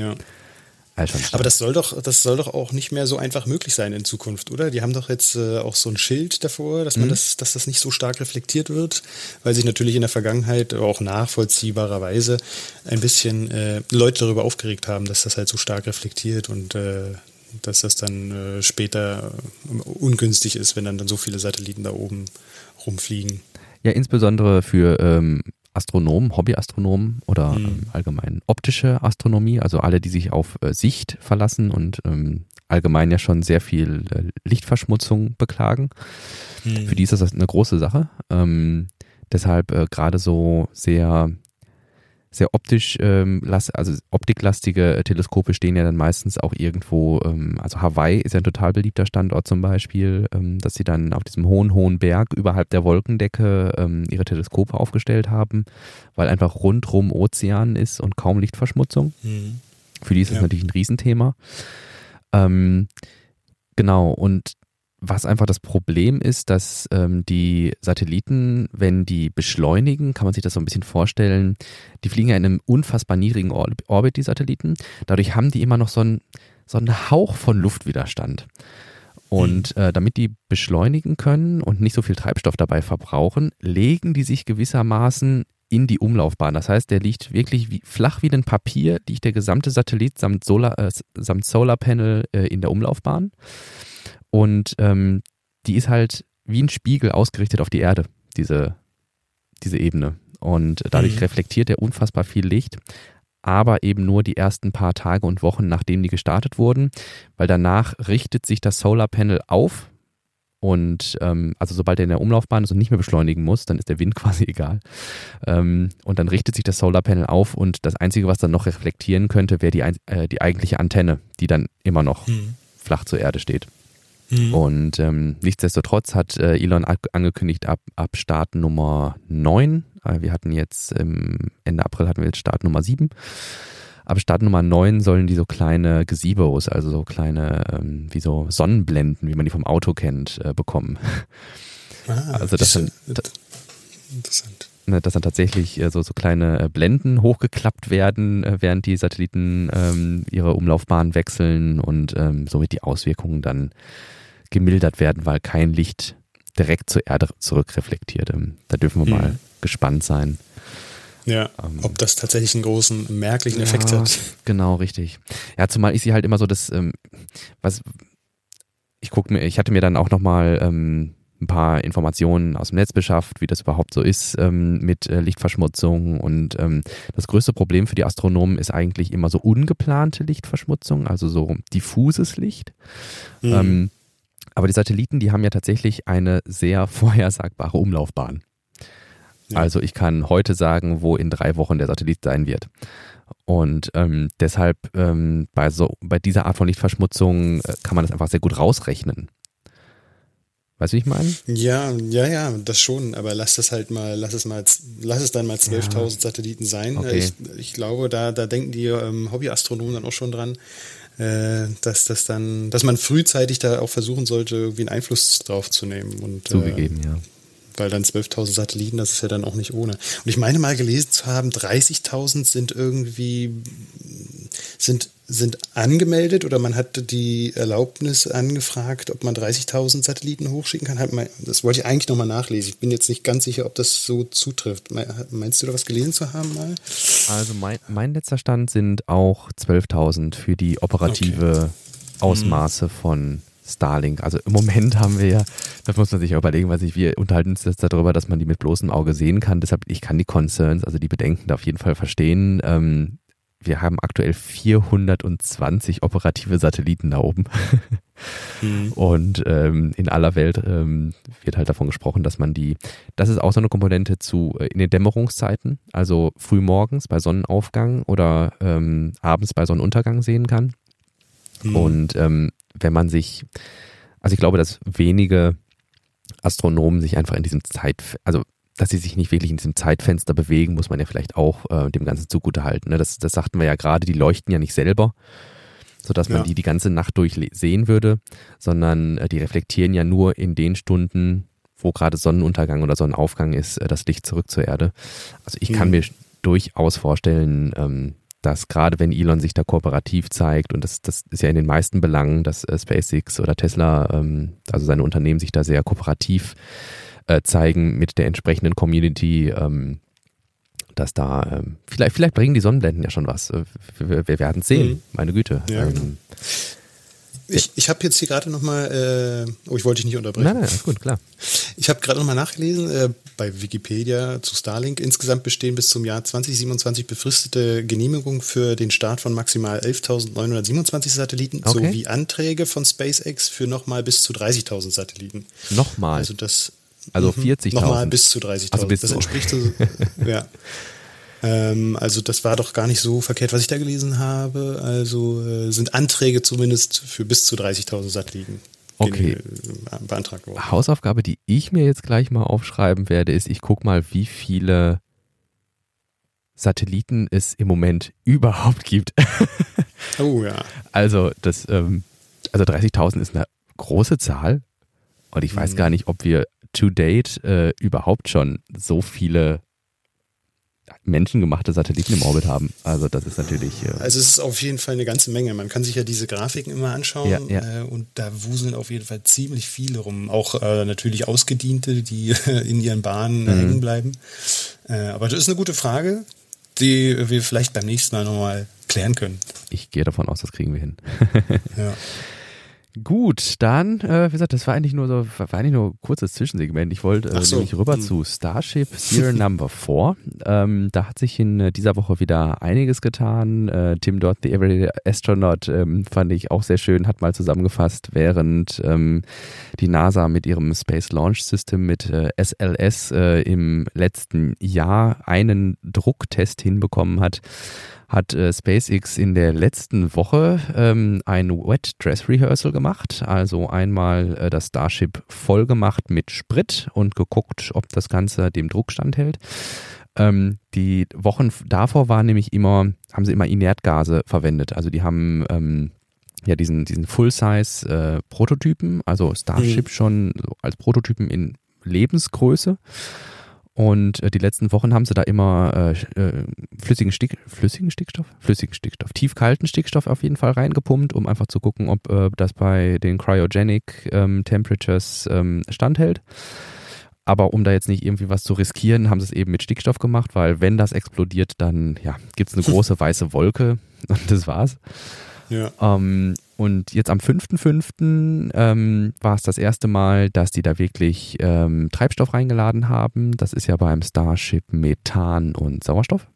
aber das soll doch auch nicht mehr so einfach möglich sein in Zukunft, oder? Die haben doch jetzt auch so ein Schild davor, dass dass das nicht so stark reflektiert wird, weil sich natürlich in der Vergangenheit auch nachvollziehbarerweise ein bisschen Leute darüber aufgeregt haben, dass das halt so stark reflektiert und dass das dann später ungünstig ist, wenn dann so viele Satelliten da oben rumfliegen. Ja, insbesondere für Astronomen, Hobbyastronomen oder allgemein optische Astronomie, also alle, die sich auf Sicht verlassen und allgemein ja schon sehr viel Lichtverschmutzung beklagen. Für die ist das eine große Sache. Deshalb gerade so sehr optisch, also optiklastige Teleskope stehen ja dann meistens auch irgendwo, also Hawaii ist ja ein total beliebter Standort zum Beispiel, dass sie dann auf diesem hohen Berg überhalb der Wolkendecke ihre Teleskope aufgestellt haben, weil einfach rundrum Ozean ist und kaum Lichtverschmutzung. Für die ist das natürlich ein Riesenthema. Genau, und was einfach das Problem ist, dass die Satelliten, wenn die beschleunigen, kann man sich das so ein bisschen vorstellen, die fliegen ja in einem unfassbar niedrigen Orbit, die Satelliten. Dadurch haben die immer noch so einen Hauch von Luftwiderstand. Und damit die beschleunigen können und nicht so viel Treibstoff dabei verbrauchen, legen die sich gewissermaßen in die Umlaufbahn. Das heißt, der liegt wirklich flach wie ein Papier, liegt der gesamte Satellit samt Solarpanel in der Umlaufbahn. Und die ist halt wie ein Spiegel ausgerichtet auf die Erde, diese Ebene. Und dadurch reflektiert er unfassbar viel Licht, aber eben nur die ersten paar Tage und Wochen, nachdem die gestartet wurden, weil danach richtet sich das Solarpanel auf und also sobald er in der Umlaufbahn ist und nicht mehr beschleunigen muss, dann ist der Wind quasi egal. Und dann richtet sich das Solarpanel auf und das Einzige, was dann noch reflektieren könnte, wäre die eigentliche Antenne, die dann immer noch flach zur Erde steht. Und nichtsdestotrotz hat Elon angekündigt, ab Start Nummer 9, wir hatten jetzt Ende April hatten wir jetzt Start Nummer 7, ab Start Nummer 9 sollen die so kleine Gazebos, also so kleine, wie so Sonnenblenden, wie man die vom Auto kennt, bekommen. Also das sind interessant. Dass dann tatsächlich so kleine Blenden hochgeklappt werden, während die Satelliten ihre Umlaufbahn wechseln und somit die Auswirkungen dann gemildert werden, weil kein Licht direkt zur Erde zurückreflektiert. Da dürfen wir mal gespannt sein. Ja, ob das tatsächlich einen großen, merklichen Effekt hat. Genau, richtig. Ja, zumal ich sie halt immer so ich hatte mir dann auch nochmal ein paar Informationen aus dem Netz beschafft, wie das überhaupt so ist mit Lichtverschmutzung und das größte Problem für die Astronomen ist eigentlich immer so ungeplante Lichtverschmutzung, also so diffuses Licht. Aber die Satelliten, die haben ja tatsächlich eine sehr vorhersagbare Umlaufbahn. Ja. Also ich kann heute sagen, wo in 3 Wochen der Satellit sein wird. Und deshalb bei dieser Art von Lichtverschmutzung kann man das einfach sehr gut rausrechnen. Weißt du, wie ich meine? Ja, das schon, aber lass es dann mal 12.000 Satelliten sein. Okay. Ich glaube, da denken die Hobbyastronomen dann auch schon dran, dass man frühzeitig da auch versuchen sollte, irgendwie einen Einfluss drauf zu nehmen. Und, zugegeben, ja. Weil dann 12.000 Satelliten, das ist ja dann auch nicht ohne. Und ich meine mal gelesen zu haben, 30.000 sind angemeldet oder man hat die Erlaubnis angefragt, ob man 30.000 Satelliten hochschicken kann. Das wollte ich eigentlich nochmal nachlesen. Ich bin jetzt nicht ganz sicher, ob das so zutrifft. Meinst du da was gelesen zu haben mal? Also mein letzter Stand sind auch 12.000 für die operative Ausmaße von Starlink. Also im Moment haben wir ja, das muss man sich ja überlegen, wir unterhalten uns jetzt darüber, dass man die mit bloßem Auge sehen kann. Deshalb, ich kann die Concerns, also die Bedenken da auf jeden Fall verstehen. Wir haben aktuell 420 operative Satelliten da oben. Und in aller Welt wird halt davon gesprochen, dass das ist auch so eine Komponente in den Dämmerungszeiten, also frühmorgens bei Sonnenaufgang oder abends bei Sonnenuntergang sehen kann. Und wenn man ich glaube, dass wenige Astronomen sich einfach in diesem dass sie sich nicht wirklich in diesem Zeitfenster bewegen, muss man ja vielleicht auch dem Ganzen zugutehalten. Ne? Das sagten wir ja gerade, die leuchten ja nicht selber, sodass man die ganze Nacht durch sehen würde, sondern die reflektieren ja nur in den Stunden, wo gerade Sonnenuntergang oder Sonnenaufgang ist, das Licht zurück zur Erde. Also ich kann mir durchaus vorstellen, dass gerade wenn Elon sich da kooperativ zeigt, und das ist ja in den meisten Belangen, dass SpaceX oder Tesla, also seine Unternehmen sich da sehr kooperativ zeigen mit der entsprechenden Community, dass da vielleicht bringen die Sonnenblenden ja schon was. Wir werden es sehen, meine Güte. Ja, genau. Ich habe jetzt hier gerade nochmal, ich wollte dich nicht unterbrechen. Nein, ist gut, klar. Ich habe gerade nochmal nachgelesen, bei Wikipedia zu Starlink. Insgesamt bestehen bis zum Jahr 2027 befristete Genehmigungen für den Start von maximal 11.927 Satelliten sowie Anträge von SpaceX für nochmal bis zu 30.000 Satelliten. Nochmal? Also 40.000? Nochmal bis zu 30.000. Also das entspricht so, ja. Also das war doch gar nicht so verkehrt, was ich da gelesen habe. Also sind Anträge zumindest für bis zu 30.000 Satelliten beantragt worden. Hausaufgabe, die ich mir jetzt gleich mal aufschreiben werde, ist, ich gucke mal, wie viele Satelliten es im Moment überhaupt gibt. Oh ja. Also 30.000 ist eine große Zahl und ich weiß gar nicht, ob wir to date überhaupt schon so viele menschengemachte Satelliten im Orbit haben. Also das ist natürlich... Also es ist auf jeden Fall eine ganze Menge. Man kann sich ja diese Grafiken immer anschauen und da wuseln auf jeden Fall ziemlich viele rum. Auch natürlich Ausgediente, die in ihren Bahnen hängen bleiben. Aber das ist eine gute Frage, die wir vielleicht beim nächsten Mal nochmal klären können. Ich gehe davon aus, das kriegen wir hin. Ja. Gut, dann, wie gesagt, das war eigentlich nur ein kurzes Zwischensegment. Ich wollte nämlich rüber zu Starship Serial Number 4. Da hat sich in dieser Woche wieder einiges getan. Tim Dodd, The Everyday Astronaut, fand ich auch sehr schön, hat mal zusammengefasst, während die NASA mit ihrem Space Launch System mit SLS im letzten Jahr einen Drucktest hinbekommen hat SpaceX in der letzten Woche ein Wet Dress Rehearsal gemacht, also einmal das Starship voll gemacht mit Sprit und geguckt, ob das Ganze dem Druck standhält. Die Wochen davor haben sie immer Inertgase verwendet, also die haben diesen Full-Size Prototypen, also Starship schon so als Prototypen in Lebensgröße. Und die letzten Wochen haben sie da immer flüssigen Stickstoff, tiefkalten Stickstoff auf jeden Fall reingepumpt, um einfach zu gucken, ob das bei den Cryogenic Temperatures standhält. Aber um da jetzt nicht irgendwie was zu riskieren, haben sie es eben mit Stickstoff gemacht, weil wenn das explodiert, dann gibt es eine große weiße Wolke und das war's. Ja. Und jetzt am 5.5. War es das erste Mal, dass die da wirklich Treibstoff reingeladen haben. Das ist ja beim Starship Methan und Sauerstoff.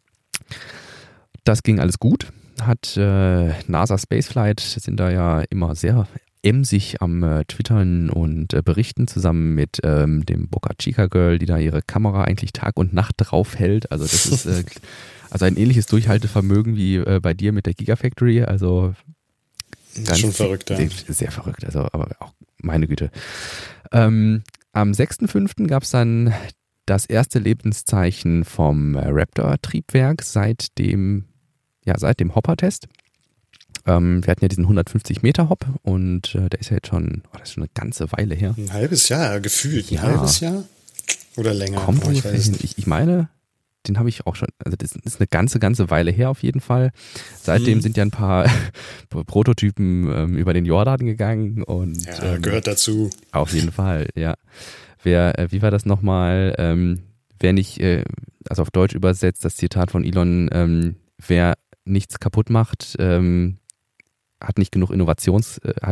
Das ging alles gut. Hat NASA Spaceflight, sind da ja immer sehr emsig am Twittern und berichten, zusammen mit dem Boca Chica Girl, die da ihre Kamera eigentlich Tag und Nacht drauf hält. Also das ist also ein ähnliches Durchhaltevermögen wie bei dir mit der Gigafactory. Also ganz schon verrückt, ja. Sehr verrückt, also aber auch meine Güte. Am 6.5. gab es dann das erste Lebenszeichen vom Raptor-Triebwerk seit dem Hopper-Test. Wir hatten ja diesen 150-Meter-Hop und der ist ja jetzt schon, das ist schon eine ganze Weile her. Ein halbes Jahr, gefühlt. Ein halbes Jahr? Oder länger? Kommt ungefähr hin. Ich meine, den habe ich auch schon, also das ist eine ganze Weile her auf jeden Fall. Seitdem sind ja ein paar Prototypen über den Jordan gegangen und gehört dazu. Auf jeden Fall, ja. Wie war das nochmal? Wer nicht, also auf Deutsch übersetzt, das Zitat von Elon, wer nichts kaputt macht, hat nicht genug Innovationskraft,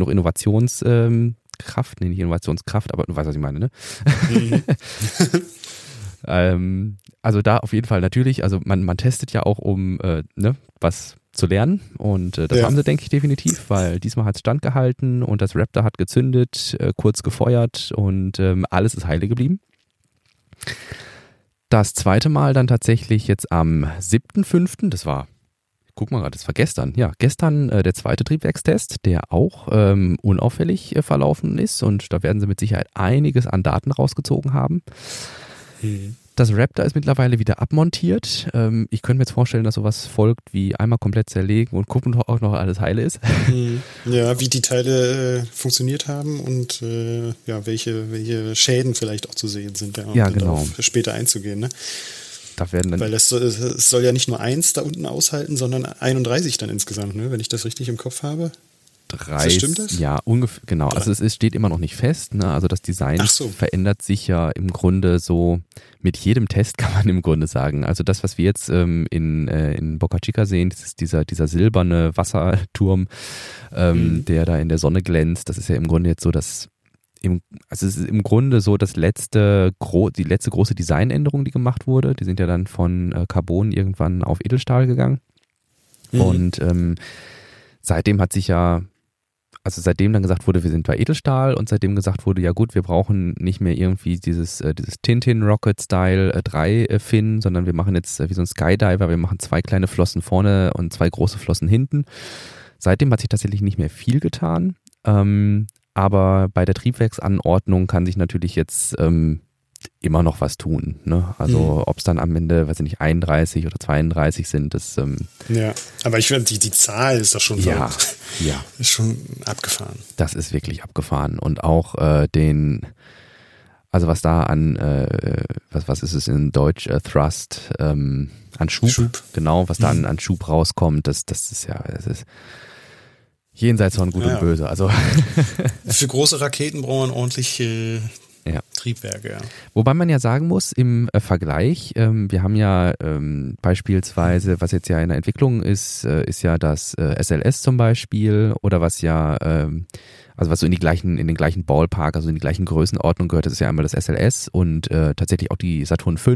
nicht Innovationskraft, aber du weißt, was ich meine, ne? Also da auf jeden Fall natürlich, also man testet ja auch, um was zu lernen und das haben sie, denke ich, definitiv, weil diesmal hat es standgehalten und das Raptor hat gezündet, kurz gefeuert und alles ist heile geblieben. Das zweite Mal dann tatsächlich jetzt am 7.5., das war gestern. Ja, gestern der zweite Triebwerkstest, der auch unauffällig verlaufen ist und da werden sie mit Sicherheit einiges an Daten rausgezogen haben. Das Raptor ist mittlerweile wieder abmontiert. Ich könnte mir jetzt vorstellen, dass sowas folgt wie einmal komplett zerlegen und gucken, ob auch noch alles heile ist. Ja, wie die Teile funktioniert haben und welche Schäden vielleicht auch zu sehen sind. Ja, genau. Darauf später einzugehen, ne? Da werden dann, weil es soll ja nicht nur 1 da unten aushalten, sondern 31 dann insgesamt, ne? Wenn ich das richtig im Kopf habe. 30, stimmt das? Ja, ungefähr, genau. Also es steht immer noch nicht fest, ne? Also das Design verändert sich ja im Grunde so mit jedem Test, kann man im Grunde sagen. Also das, was wir jetzt in Boca Chica sehen, das ist dieser silberne Wasserturm, der da in der Sonne glänzt. Das ist ja im Grunde jetzt so, es ist im Grunde so die letzte große Designänderung, die gemacht wurde. Die sind ja dann von Carbon irgendwann auf Edelstahl gegangen. Und seitdem dann gesagt wurde, wir sind bei Edelstahl und seitdem gesagt wurde, ja gut, wir brauchen nicht mehr irgendwie dieses Tintin Rocket Style 3 Fin, sondern wir machen jetzt wie so ein Skydiver, wir machen 2 kleine Flossen vorne und 2 große Flossen hinten. Seitdem hat sich tatsächlich nicht mehr viel getan. Aber bei der Triebwerksanordnung kann sich natürlich jetzt immer noch was tun. Ne? Also ob es dann am Ende, 31 oder 32 sind, das... ja, aber ich finde, die Zahl ist doch schon so... Ja. Ist schon abgefahren. Das ist wirklich abgefahren. Und auch also was da an, was ist es in Deutsch, Thrust, an Schub. Genau, was da an Schub rauskommt, das ist jenseits von Gut und Böse. Also für große Raketen braucht man ordentlich Triebwerke. Ja. Wobei man ja sagen muss, im Vergleich, wir haben ja beispielsweise, was jetzt ja in der Entwicklung ist ja das SLS zum Beispiel oder was ja, also was so in den gleichen Ballpark, also in die gleichen Größenordnung gehört, das ist ja einmal das SLS und tatsächlich auch die Saturn V.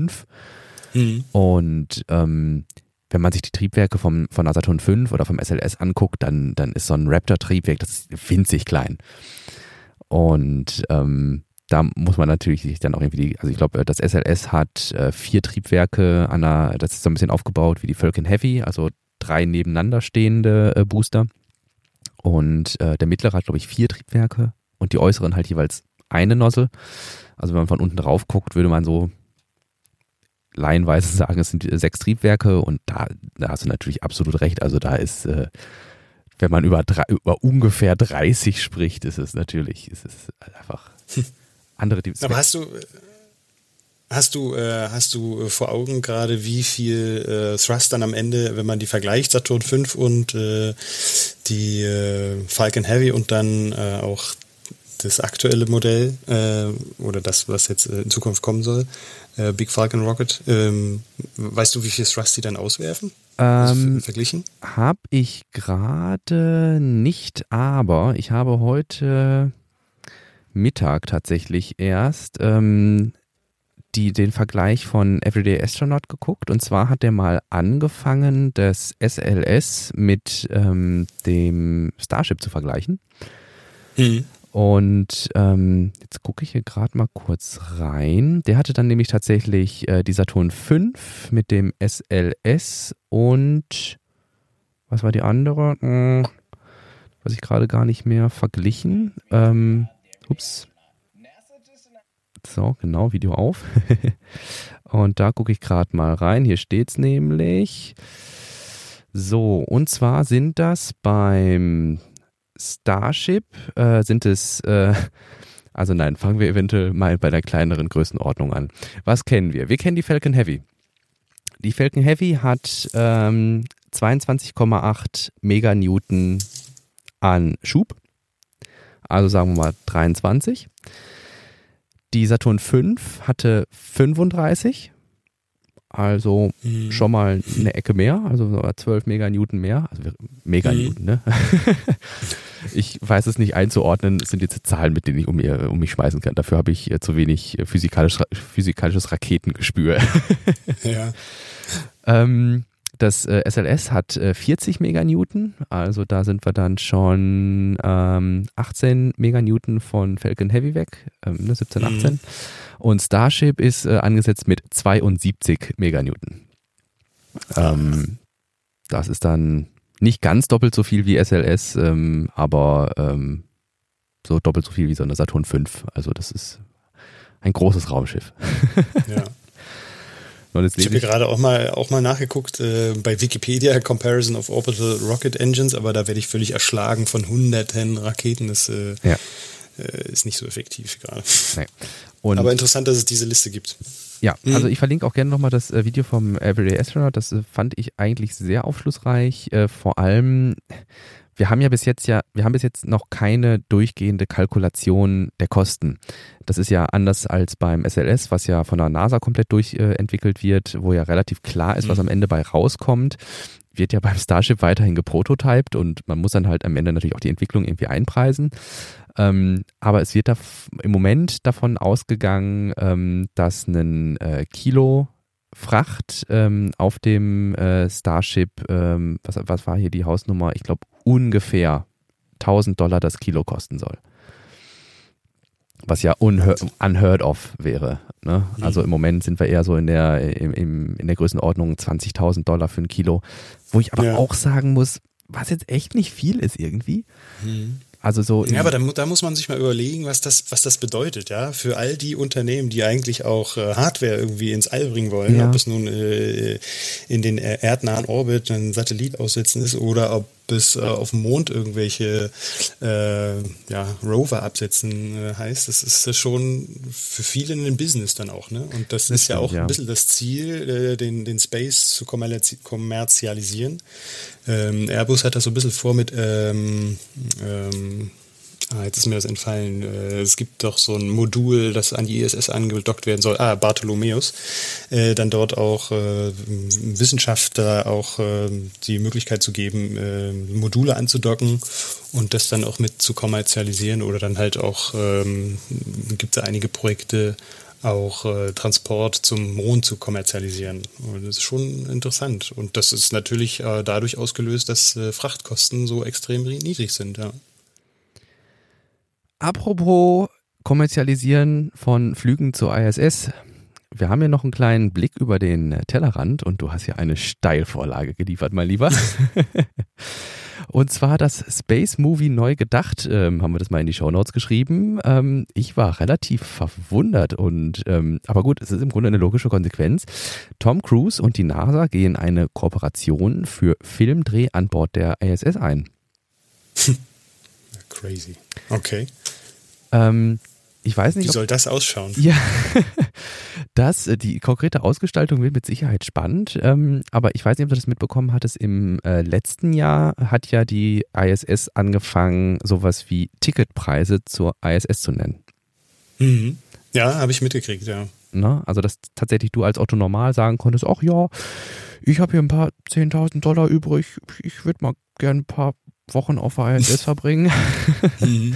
Und wenn man sich die Triebwerke von der Saturn V oder vom SLS anguckt, dann ist so ein Raptor-Triebwerk, das ist winzig klein. Und da muss man natürlich sich dann auch irgendwie, also ich glaube, das SLS hat 4 Triebwerke das ist so ein bisschen aufgebaut wie die Falcon Heavy, also 3 nebeneinander stehende Booster. Und der mittlere hat, glaube ich, 4 Triebwerke und die äußeren halt jeweils eine Nozzle. Also wenn man von unten drauf guckt, würde man so laienweise sagen, es sind 6 Triebwerke und da hast du natürlich absolut recht. Also da ist, wenn man über ungefähr 30 spricht, ist es einfach andere Dimensionen. Aber hast du vor Augen gerade, wie viel Thrust dann am Ende, wenn man die vergleicht, Saturn V und die Falcon Heavy und dann auch das aktuelle Modell oder das, was jetzt in Zukunft kommen soll, Big Falcon Rocket. Weißt du, wie viel Thrust die dann auswerfen? Verglichen? Habe ich gerade nicht, aber ich habe heute Mittag tatsächlich erst den Vergleich von Everyday Astronaut geguckt, und zwar hat der mal angefangen, das SLS mit dem Starship zu vergleichen. Und jetzt gucke ich hier gerade mal kurz rein. Der hatte dann nämlich tatsächlich die Saturn V mit dem SLS und was war die andere? Weiß ich gerade gar nicht mehr verglichen. So, genau, Video auf. Und da gucke ich gerade mal rein. Hier steht es nämlich. So, und zwar sind das beim Starship, also nein, fangen wir eventuell mal bei der kleineren Größenordnung an. Was kennen wir? Wir kennen die Falcon Heavy. Die Falcon Heavy hat 22,8 Meganewton an Schub. Also sagen wir mal 23. Die Saturn V hatte 35, also schon mal eine Ecke mehr, also 12 Meganewton mehr. Also Meganewton, ne? Ich weiß es nicht einzuordnen, es sind jetzt Zahlen, mit denen ich um mich schmeißen kann. Dafür habe ich zu wenig physikalisches Raketengespür. Ja. Das SLS hat 40 Meganewton, also da sind wir dann schon 18 Meganewton von Falcon Heavy weg, 17, 18. Und Starship ist angesetzt mit 72 Meganewton. Das ist dann nicht ganz doppelt so viel wie SLS, aber so doppelt so viel wie so eine Saturn V. Also das ist ein großes Raumschiff. Ja. Ich habe gerade auch mal nachgeguckt bei Wikipedia, Comparison of Orbital Rocket Engines, aber da werde ich völlig erschlagen von hunderten Raketen. Das ist nicht so effektiv gerade. Nee. Aber interessant, dass es diese Liste gibt. Ja, also ich verlinke auch gerne nochmal das Video vom Everyday Astronaut. Das fand ich eigentlich sehr aufschlussreich. Vor allem, wir haben bis jetzt noch keine durchgehende Kalkulation der Kosten. Das ist ja anders als beim SLS, was ja von der NASA komplett durchentwickelt wird, wo ja relativ klar ist, was am Ende bei rauskommt. Wird ja beim Starship weiterhin geprototyped und man muss dann halt am Ende natürlich auch die Entwicklung irgendwie einpreisen. Aber es wird da im Moment davon ausgegangen, dass ein Kilo Fracht auf dem Starship, was war hier die Hausnummer? Ich glaube ungefähr $1.000 das Kilo kosten soll. Was ja unheard of wäre. Ne? Also im Moment sind wir eher so in der Größenordnung $20.000 für ein Kilo. Wo ich aber auch sagen muss, was jetzt echt nicht viel ist irgendwie. Also so aber da muss man sich mal überlegen, was das bedeutet, ja, für all die Unternehmen, die eigentlich auch Hardware irgendwie ins All bringen wollen, ob es nun in den erdnahen Orbit ein Satellit aussetzen ist oder ob es auf dem Mond irgendwelche Rover absetzen heißt. Das ist schon für viele ein Business dann auch, ne? Und das ist ja auch ein bisschen das Ziel, den Space zu kommerzialisieren. Airbus hat das so ein bisschen vor mit jetzt ist mir das entfallen. Es gibt doch so ein Modul, das an die ISS angedockt werden soll. Bartholomäus. Dann dort auch Wissenschaftler auch die Möglichkeit zu geben, Module anzudocken und das dann auch mit zu kommerzialisieren oder dann halt auch gibt es einige Projekte, auch Transport zum Mond zu kommerzialisieren. Und das ist schon interessant. Und das ist natürlich dadurch ausgelöst, dass Frachtkosten so extrem niedrig sind, ja. Apropos Kommerzialisieren von Flügen zur ISS. Wir haben ja noch einen kleinen Blick über den Tellerrand und du hast ja eine Steilvorlage geliefert, mein Lieber. Und zwar das Space Movie neu gedacht, haben wir das mal in die Shownotes geschrieben. Ich war relativ verwundert aber gut, es ist im Grunde eine logische Konsequenz. Tom Cruise und die NASA gehen eine Kooperation für Filmdreh an Bord der ISS ein. Crazy. Okay. Ich weiß nicht, wie soll das ausschauen? Ja, die konkrete Ausgestaltung wird mit Sicherheit spannend, aber ich weiß nicht, ob du das mitbekommen hattest, im letzten Jahr hat ja die ISS angefangen, sowas wie Ticketpreise zur ISS zu nennen. Mhm. Ja, habe ich mitgekriegt, ja. Ne? Also, dass tatsächlich du als Otto Normal sagen konntest, ach ja, ich habe hier ein paar 10.000 Dollar übrig, ich würde mal gerne ein paar Wochen auf der ISS verbringen. Mhm.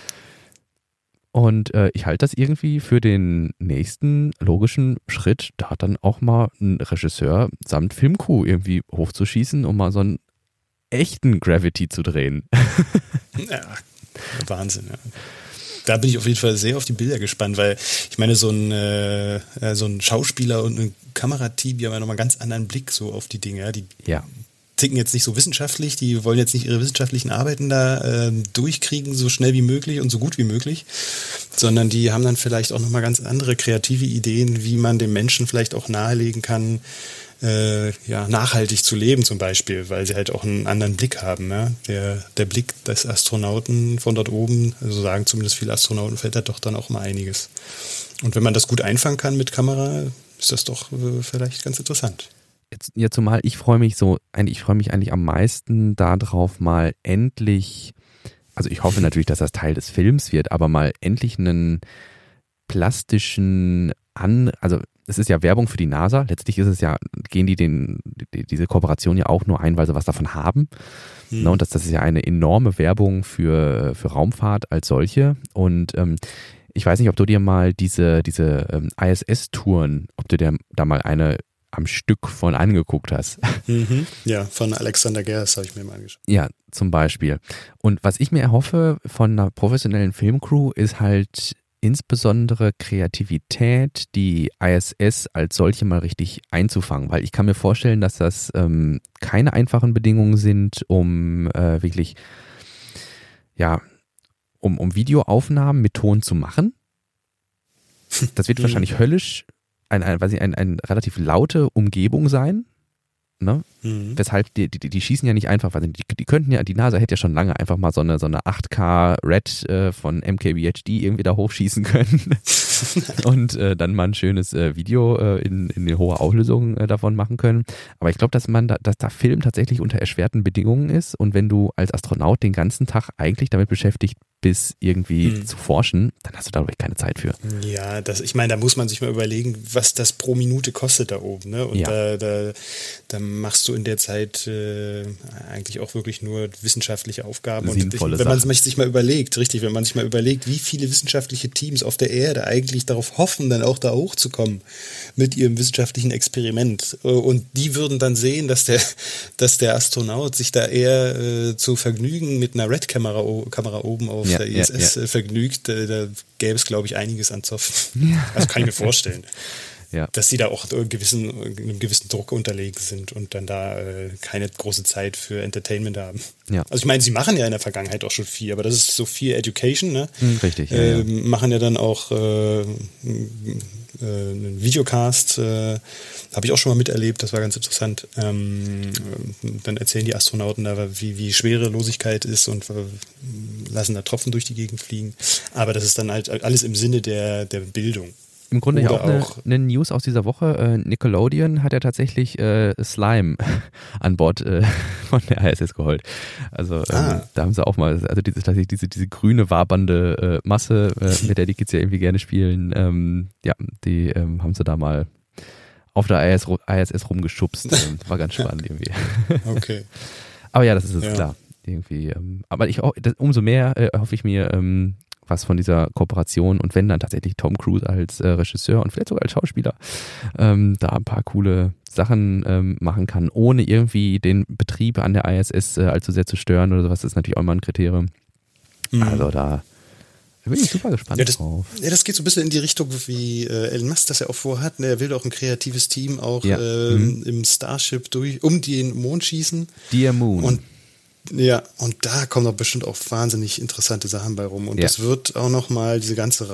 Und ich halte das irgendwie für den nächsten logischen Schritt, da dann auch mal einen Regisseur samt Filmcrew irgendwie hochzuschießen, um mal so einen echten Gravity zu drehen. Ja, Wahnsinn, ja. Da bin ich auf jeden Fall sehr auf die Bilder gespannt, weil ich meine, so ein Schauspieler und ein Kamerateam, die haben ja nochmal einen ganz anderen Blick so auf die Dinge. Die ticken jetzt nicht so wissenschaftlich, die wollen jetzt nicht ihre wissenschaftlichen Arbeiten da durchkriegen, so schnell wie möglich und so gut wie möglich, sondern die haben dann vielleicht auch nochmal ganz andere kreative Ideen, wie man dem Menschen vielleicht auch nahelegen kann, nachhaltig zu leben zum Beispiel, weil sie halt auch einen anderen Blick haben. Ja? Der Blick des Astronauten von dort oben, also sagen zumindest viele Astronauten, fällt da doch dann auch mal einiges. Und wenn man das gut einfangen kann mit Kamera, ist das doch vielleicht ganz interessant. Ja, zumal ich freue mich eigentlich am meisten darauf, mal endlich, also ich hoffe natürlich, dass das Teil des Films wird, aber mal endlich einen plastischen, also es ist ja Werbung für die NASA, letztlich ist es ja, gehen diese Kooperation ja auch nur ein, weil sie was davon haben. Ne, und das ist ja eine enorme Werbung für Raumfahrt als solche. Und ich weiß nicht, ob du dir mal diese ISS-Touren, ob du dir da mal eine am Stück von angeguckt hast. Mhm. Ja, von Alexander Gerst habe ich mir mal angeschaut. Ja, zum Beispiel. Und was ich mir erhoffe von einer professionellen Filmcrew ist halt insbesondere Kreativität, die ISS als solche mal richtig einzufangen, weil ich kann mir vorstellen, dass das keine einfachen Bedingungen sind, um wirklich, ja, um Videoaufnahmen mit Ton zu machen. Das wird wahrscheinlich höllisch, eine relativ laute Umgebung sein, ne? Weshalb die schießen ja nicht einfach, weil die könnten ja, die NASA hätte ja schon lange einfach mal so eine 8K Red von MKBHD irgendwie da hochschießen können und dann mal ein schönes Video in eine hohe Auflösung davon machen können. Aber ich glaube, dass da Film tatsächlich unter erschwerten Bedingungen ist und wenn du als Astronaut den ganzen Tag eigentlich damit beschäftigt bist, irgendwie zu forschen, dann hast du da, glaube ich, keine Zeit für. Ja, ich meine, da muss man sich mal überlegen, was das pro Minute kostet da oben, ne? Und da machst du in der Zeit eigentlich auch wirklich nur wissenschaftliche Aufgaben. Sinnvolle wenn man Sachen. sich mal überlegt, wie viele wissenschaftliche Teams auf der Erde eigentlich darauf hoffen, dann auch da hochzukommen mit ihrem wissenschaftlichen Experiment. Und die würden dann sehen, dass der Astronaut sich da eher zu vergnügen mit einer Red-Kamera oben auf der ISS vergnügt. Da gäbe es, glaube ich, einiges an Zoff. Ja. Also kann ich mir vorstellen. Ja. Dass die da auch einem gewissen Druck unterlegen sind und dann da keine große Zeit für Entertainment haben. Ja. Also ich meine, sie machen ja in der Vergangenheit auch schon viel, aber das ist so viel Education, ne? Richtig. Machen ja dann auch einen Videocast, habe ich auch schon mal miterlebt, das war ganz interessant. Dann erzählen die Astronauten da, wie Schwerelosigkeit ist und lassen da Tropfen durch die Gegend fliegen. Aber das ist dann halt alles im Sinne der Bildung. Im Grunde ja auch eine News aus dieser Woche. Nickelodeon hat ja tatsächlich Slime an Bord von der ISS geholt. Also da haben sie auch mal, also diese grüne wabernde Masse, mit der die Kids ja irgendwie gerne spielen, die haben sie da mal auf der ISS rumgeschubst. War ganz spannend irgendwie. Okay. Aber ja, das ist klar. Irgendwie, aber umso mehr hoffe ich mir, was von dieser Kooperation und wenn dann tatsächlich Tom Cruise als Regisseur und vielleicht sogar als Schauspieler da ein paar coole Sachen machen kann, ohne irgendwie den Betrieb an der ISS allzu sehr zu stören oder sowas, das ist natürlich auch immer ein Kriterium. Also da bin ich super gespannt drauf. Ja, das geht so ein bisschen in die Richtung, wie Elon Musk das ja auch vorhat. Er will auch ein kreatives Team auch im Starship um den Mond schießen. Dear Moon. Und da kommen doch bestimmt auch wahnsinnig interessante Sachen bei rum. Und das wird auch nochmal diese ganze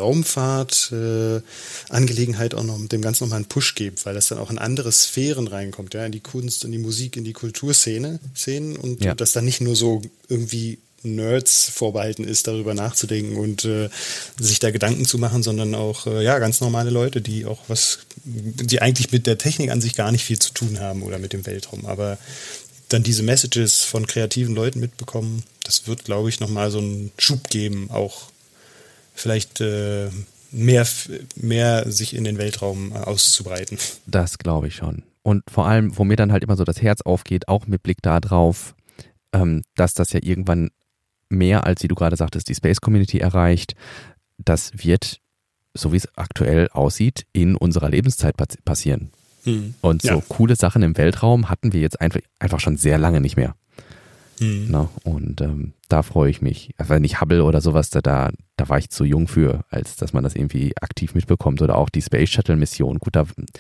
Raumfahrt-Angelegenheit auch noch dem Ganzen nochmal einen Push geben, weil das dann auch in andere Sphären reinkommt, ja, in die Kunst, in die Musik, in die Kulturszenen und das dann nicht nur so irgendwie Nerds vorbehalten ist, darüber nachzudenken und sich da Gedanken zu machen, sondern auch ganz normale Leute, die eigentlich mit der Technik an sich gar nicht viel zu tun haben oder mit dem Weltraum, aber dann diese Messages von kreativen Leuten mitbekommen, das wird, glaube ich, nochmal so einen Schub geben, auch vielleicht mehr sich in den Weltraum auszubreiten. Das glaube ich schon. Und vor allem, wo mir dann halt immer so das Herz aufgeht, auch mit Blick darauf, dass das ja irgendwann mehr als, wie du gerade sagtest, die Space Community erreicht, das wird, so wie es aktuell aussieht, in unserer Lebenszeit passieren. Und so coole Sachen im Weltraum hatten wir jetzt einfach schon sehr lange nicht mehr. Na, und da freue ich mich. Also nicht Hubble oder sowas, da war ich zu jung für, als dass man das irgendwie aktiv mitbekommt. Oder auch die Space Shuttle Mission. Gut,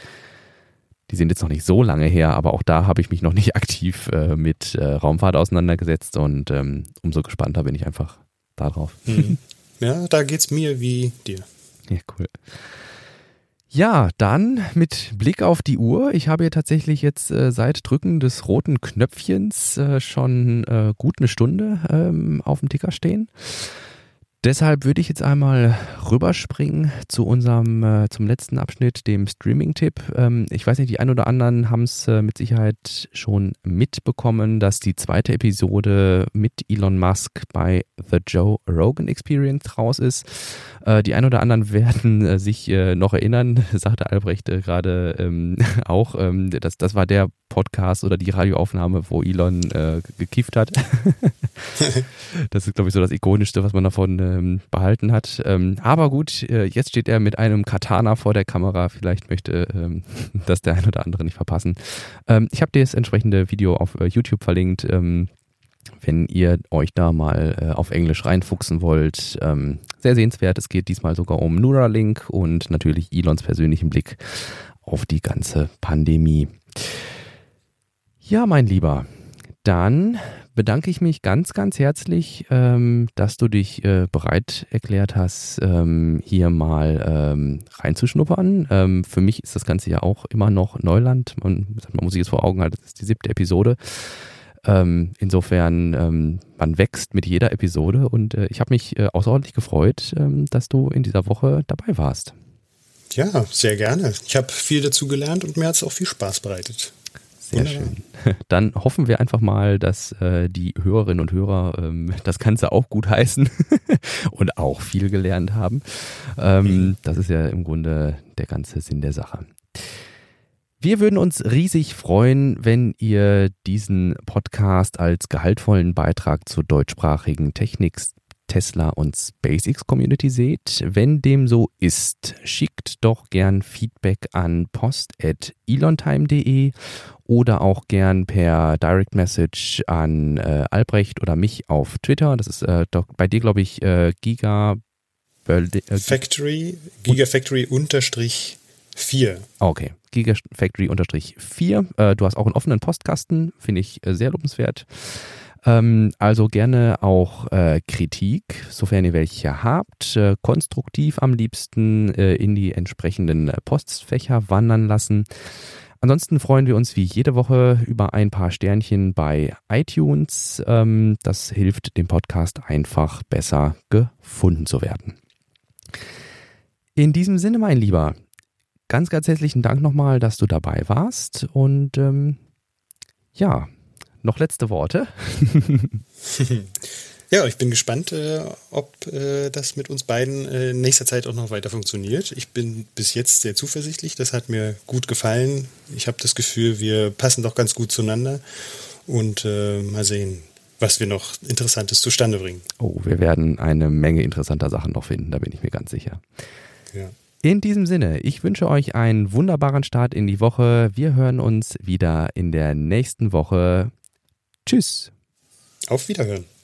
die sind jetzt noch nicht so lange her, aber auch da habe ich mich noch nicht aktiv mit Raumfahrt auseinandergesetzt und umso gespannter bin ich einfach darauf. Ja, da geht's mir wie dir. Ja, cool. Ja, dann mit Blick auf die Uhr. Ich habe hier tatsächlich jetzt seit Drücken des roten Knöpfchens schon gut eine Stunde auf dem Ticker stehen. Deshalb würde ich jetzt einmal rüberspringen zu unserem zum letzten Abschnitt, dem Streaming-Tipp. Ich weiß nicht, die ein oder anderen haben es mit Sicherheit schon mitbekommen, dass die zweite Episode mit Elon Musk bei The Joe Rogan Experience raus ist. Die ein oder anderen werden sich noch erinnern, sagte Albrecht gerade auch, das war der Podcast oder die Radioaufnahme, wo Elon gekifft hat. Das ist, glaube ich, so das Ikonischste, was man davon behalten hat. Aber gut, jetzt steht er mit einem Katana vor der Kamera. Vielleicht möchte das der ein oder andere nicht verpassen. Ich habe dir das entsprechende Video auf YouTube verlinkt. Wenn ihr euch da mal auf Englisch reinfuchsen wollt. Sehr sehenswert. Es geht diesmal sogar um Neuralink und natürlich Elons persönlichen Blick auf die ganze Pandemie. Ja, mein Lieber, dann bedanke ich mich ganz, ganz herzlich, dass du dich bereit erklärt hast, hier mal reinzuschnuppern. Für mich ist das Ganze ja auch immer noch Neuland. Man muss sich das vor Augen halten, das ist die 7. Episode. Insofern, man wächst mit jeder Episode und ich habe mich außerordentlich gefreut, dass du in dieser Woche dabei warst. Ja, sehr gerne. Ich habe viel dazu gelernt und mir hat es auch viel Spaß bereitet. Sehr schön. Dann hoffen wir einfach mal, dass die Hörerinnen und Hörer das Ganze auch gut heißen und auch viel gelernt haben. Das ist ja im Grunde der ganze Sinn der Sache. Wir würden uns riesig freuen, wenn ihr diesen Podcast als gehaltvollen Beitrag zur deutschsprachigen Technik, Tesla und SpaceX Community seht. Wenn dem so ist, schickt doch gern Feedback an post@elontime.de oder auch gern per Direct Message an Albrecht oder mich auf Twitter. Das ist doch bei dir, glaube ich, Gigafactory _4. Okay, Gigafactory _4. Du hast auch einen offenen Postkasten, finde ich sehr lobenswert. Also gerne auch Kritik, sofern ihr welche habt, konstruktiv am liebsten in die entsprechenden Postfächer wandern lassen. Ansonsten freuen wir uns wie jede Woche über ein paar Sternchen bei iTunes. Das hilft dem Podcast einfach besser gefunden zu werden. In diesem Sinne, mein Lieber, ganz, ganz herzlichen Dank nochmal, dass du dabei warst und ja, noch letzte Worte. Ja, ich bin gespannt, ob das mit uns beiden in nächster Zeit auch noch weiter funktioniert. Ich bin bis jetzt sehr zuversichtlich. Das hat mir gut gefallen. Ich habe das Gefühl, wir passen doch ganz gut zueinander. Und mal sehen, was wir noch Interessantes zustande bringen. Oh, wir werden eine Menge interessanter Sachen noch finden, da bin ich mir ganz sicher. Ja. In diesem Sinne, ich wünsche euch einen wunderbaren Start in die Woche. Wir hören uns wieder in der nächsten Woche. Tschüss. Auf Wiederhören.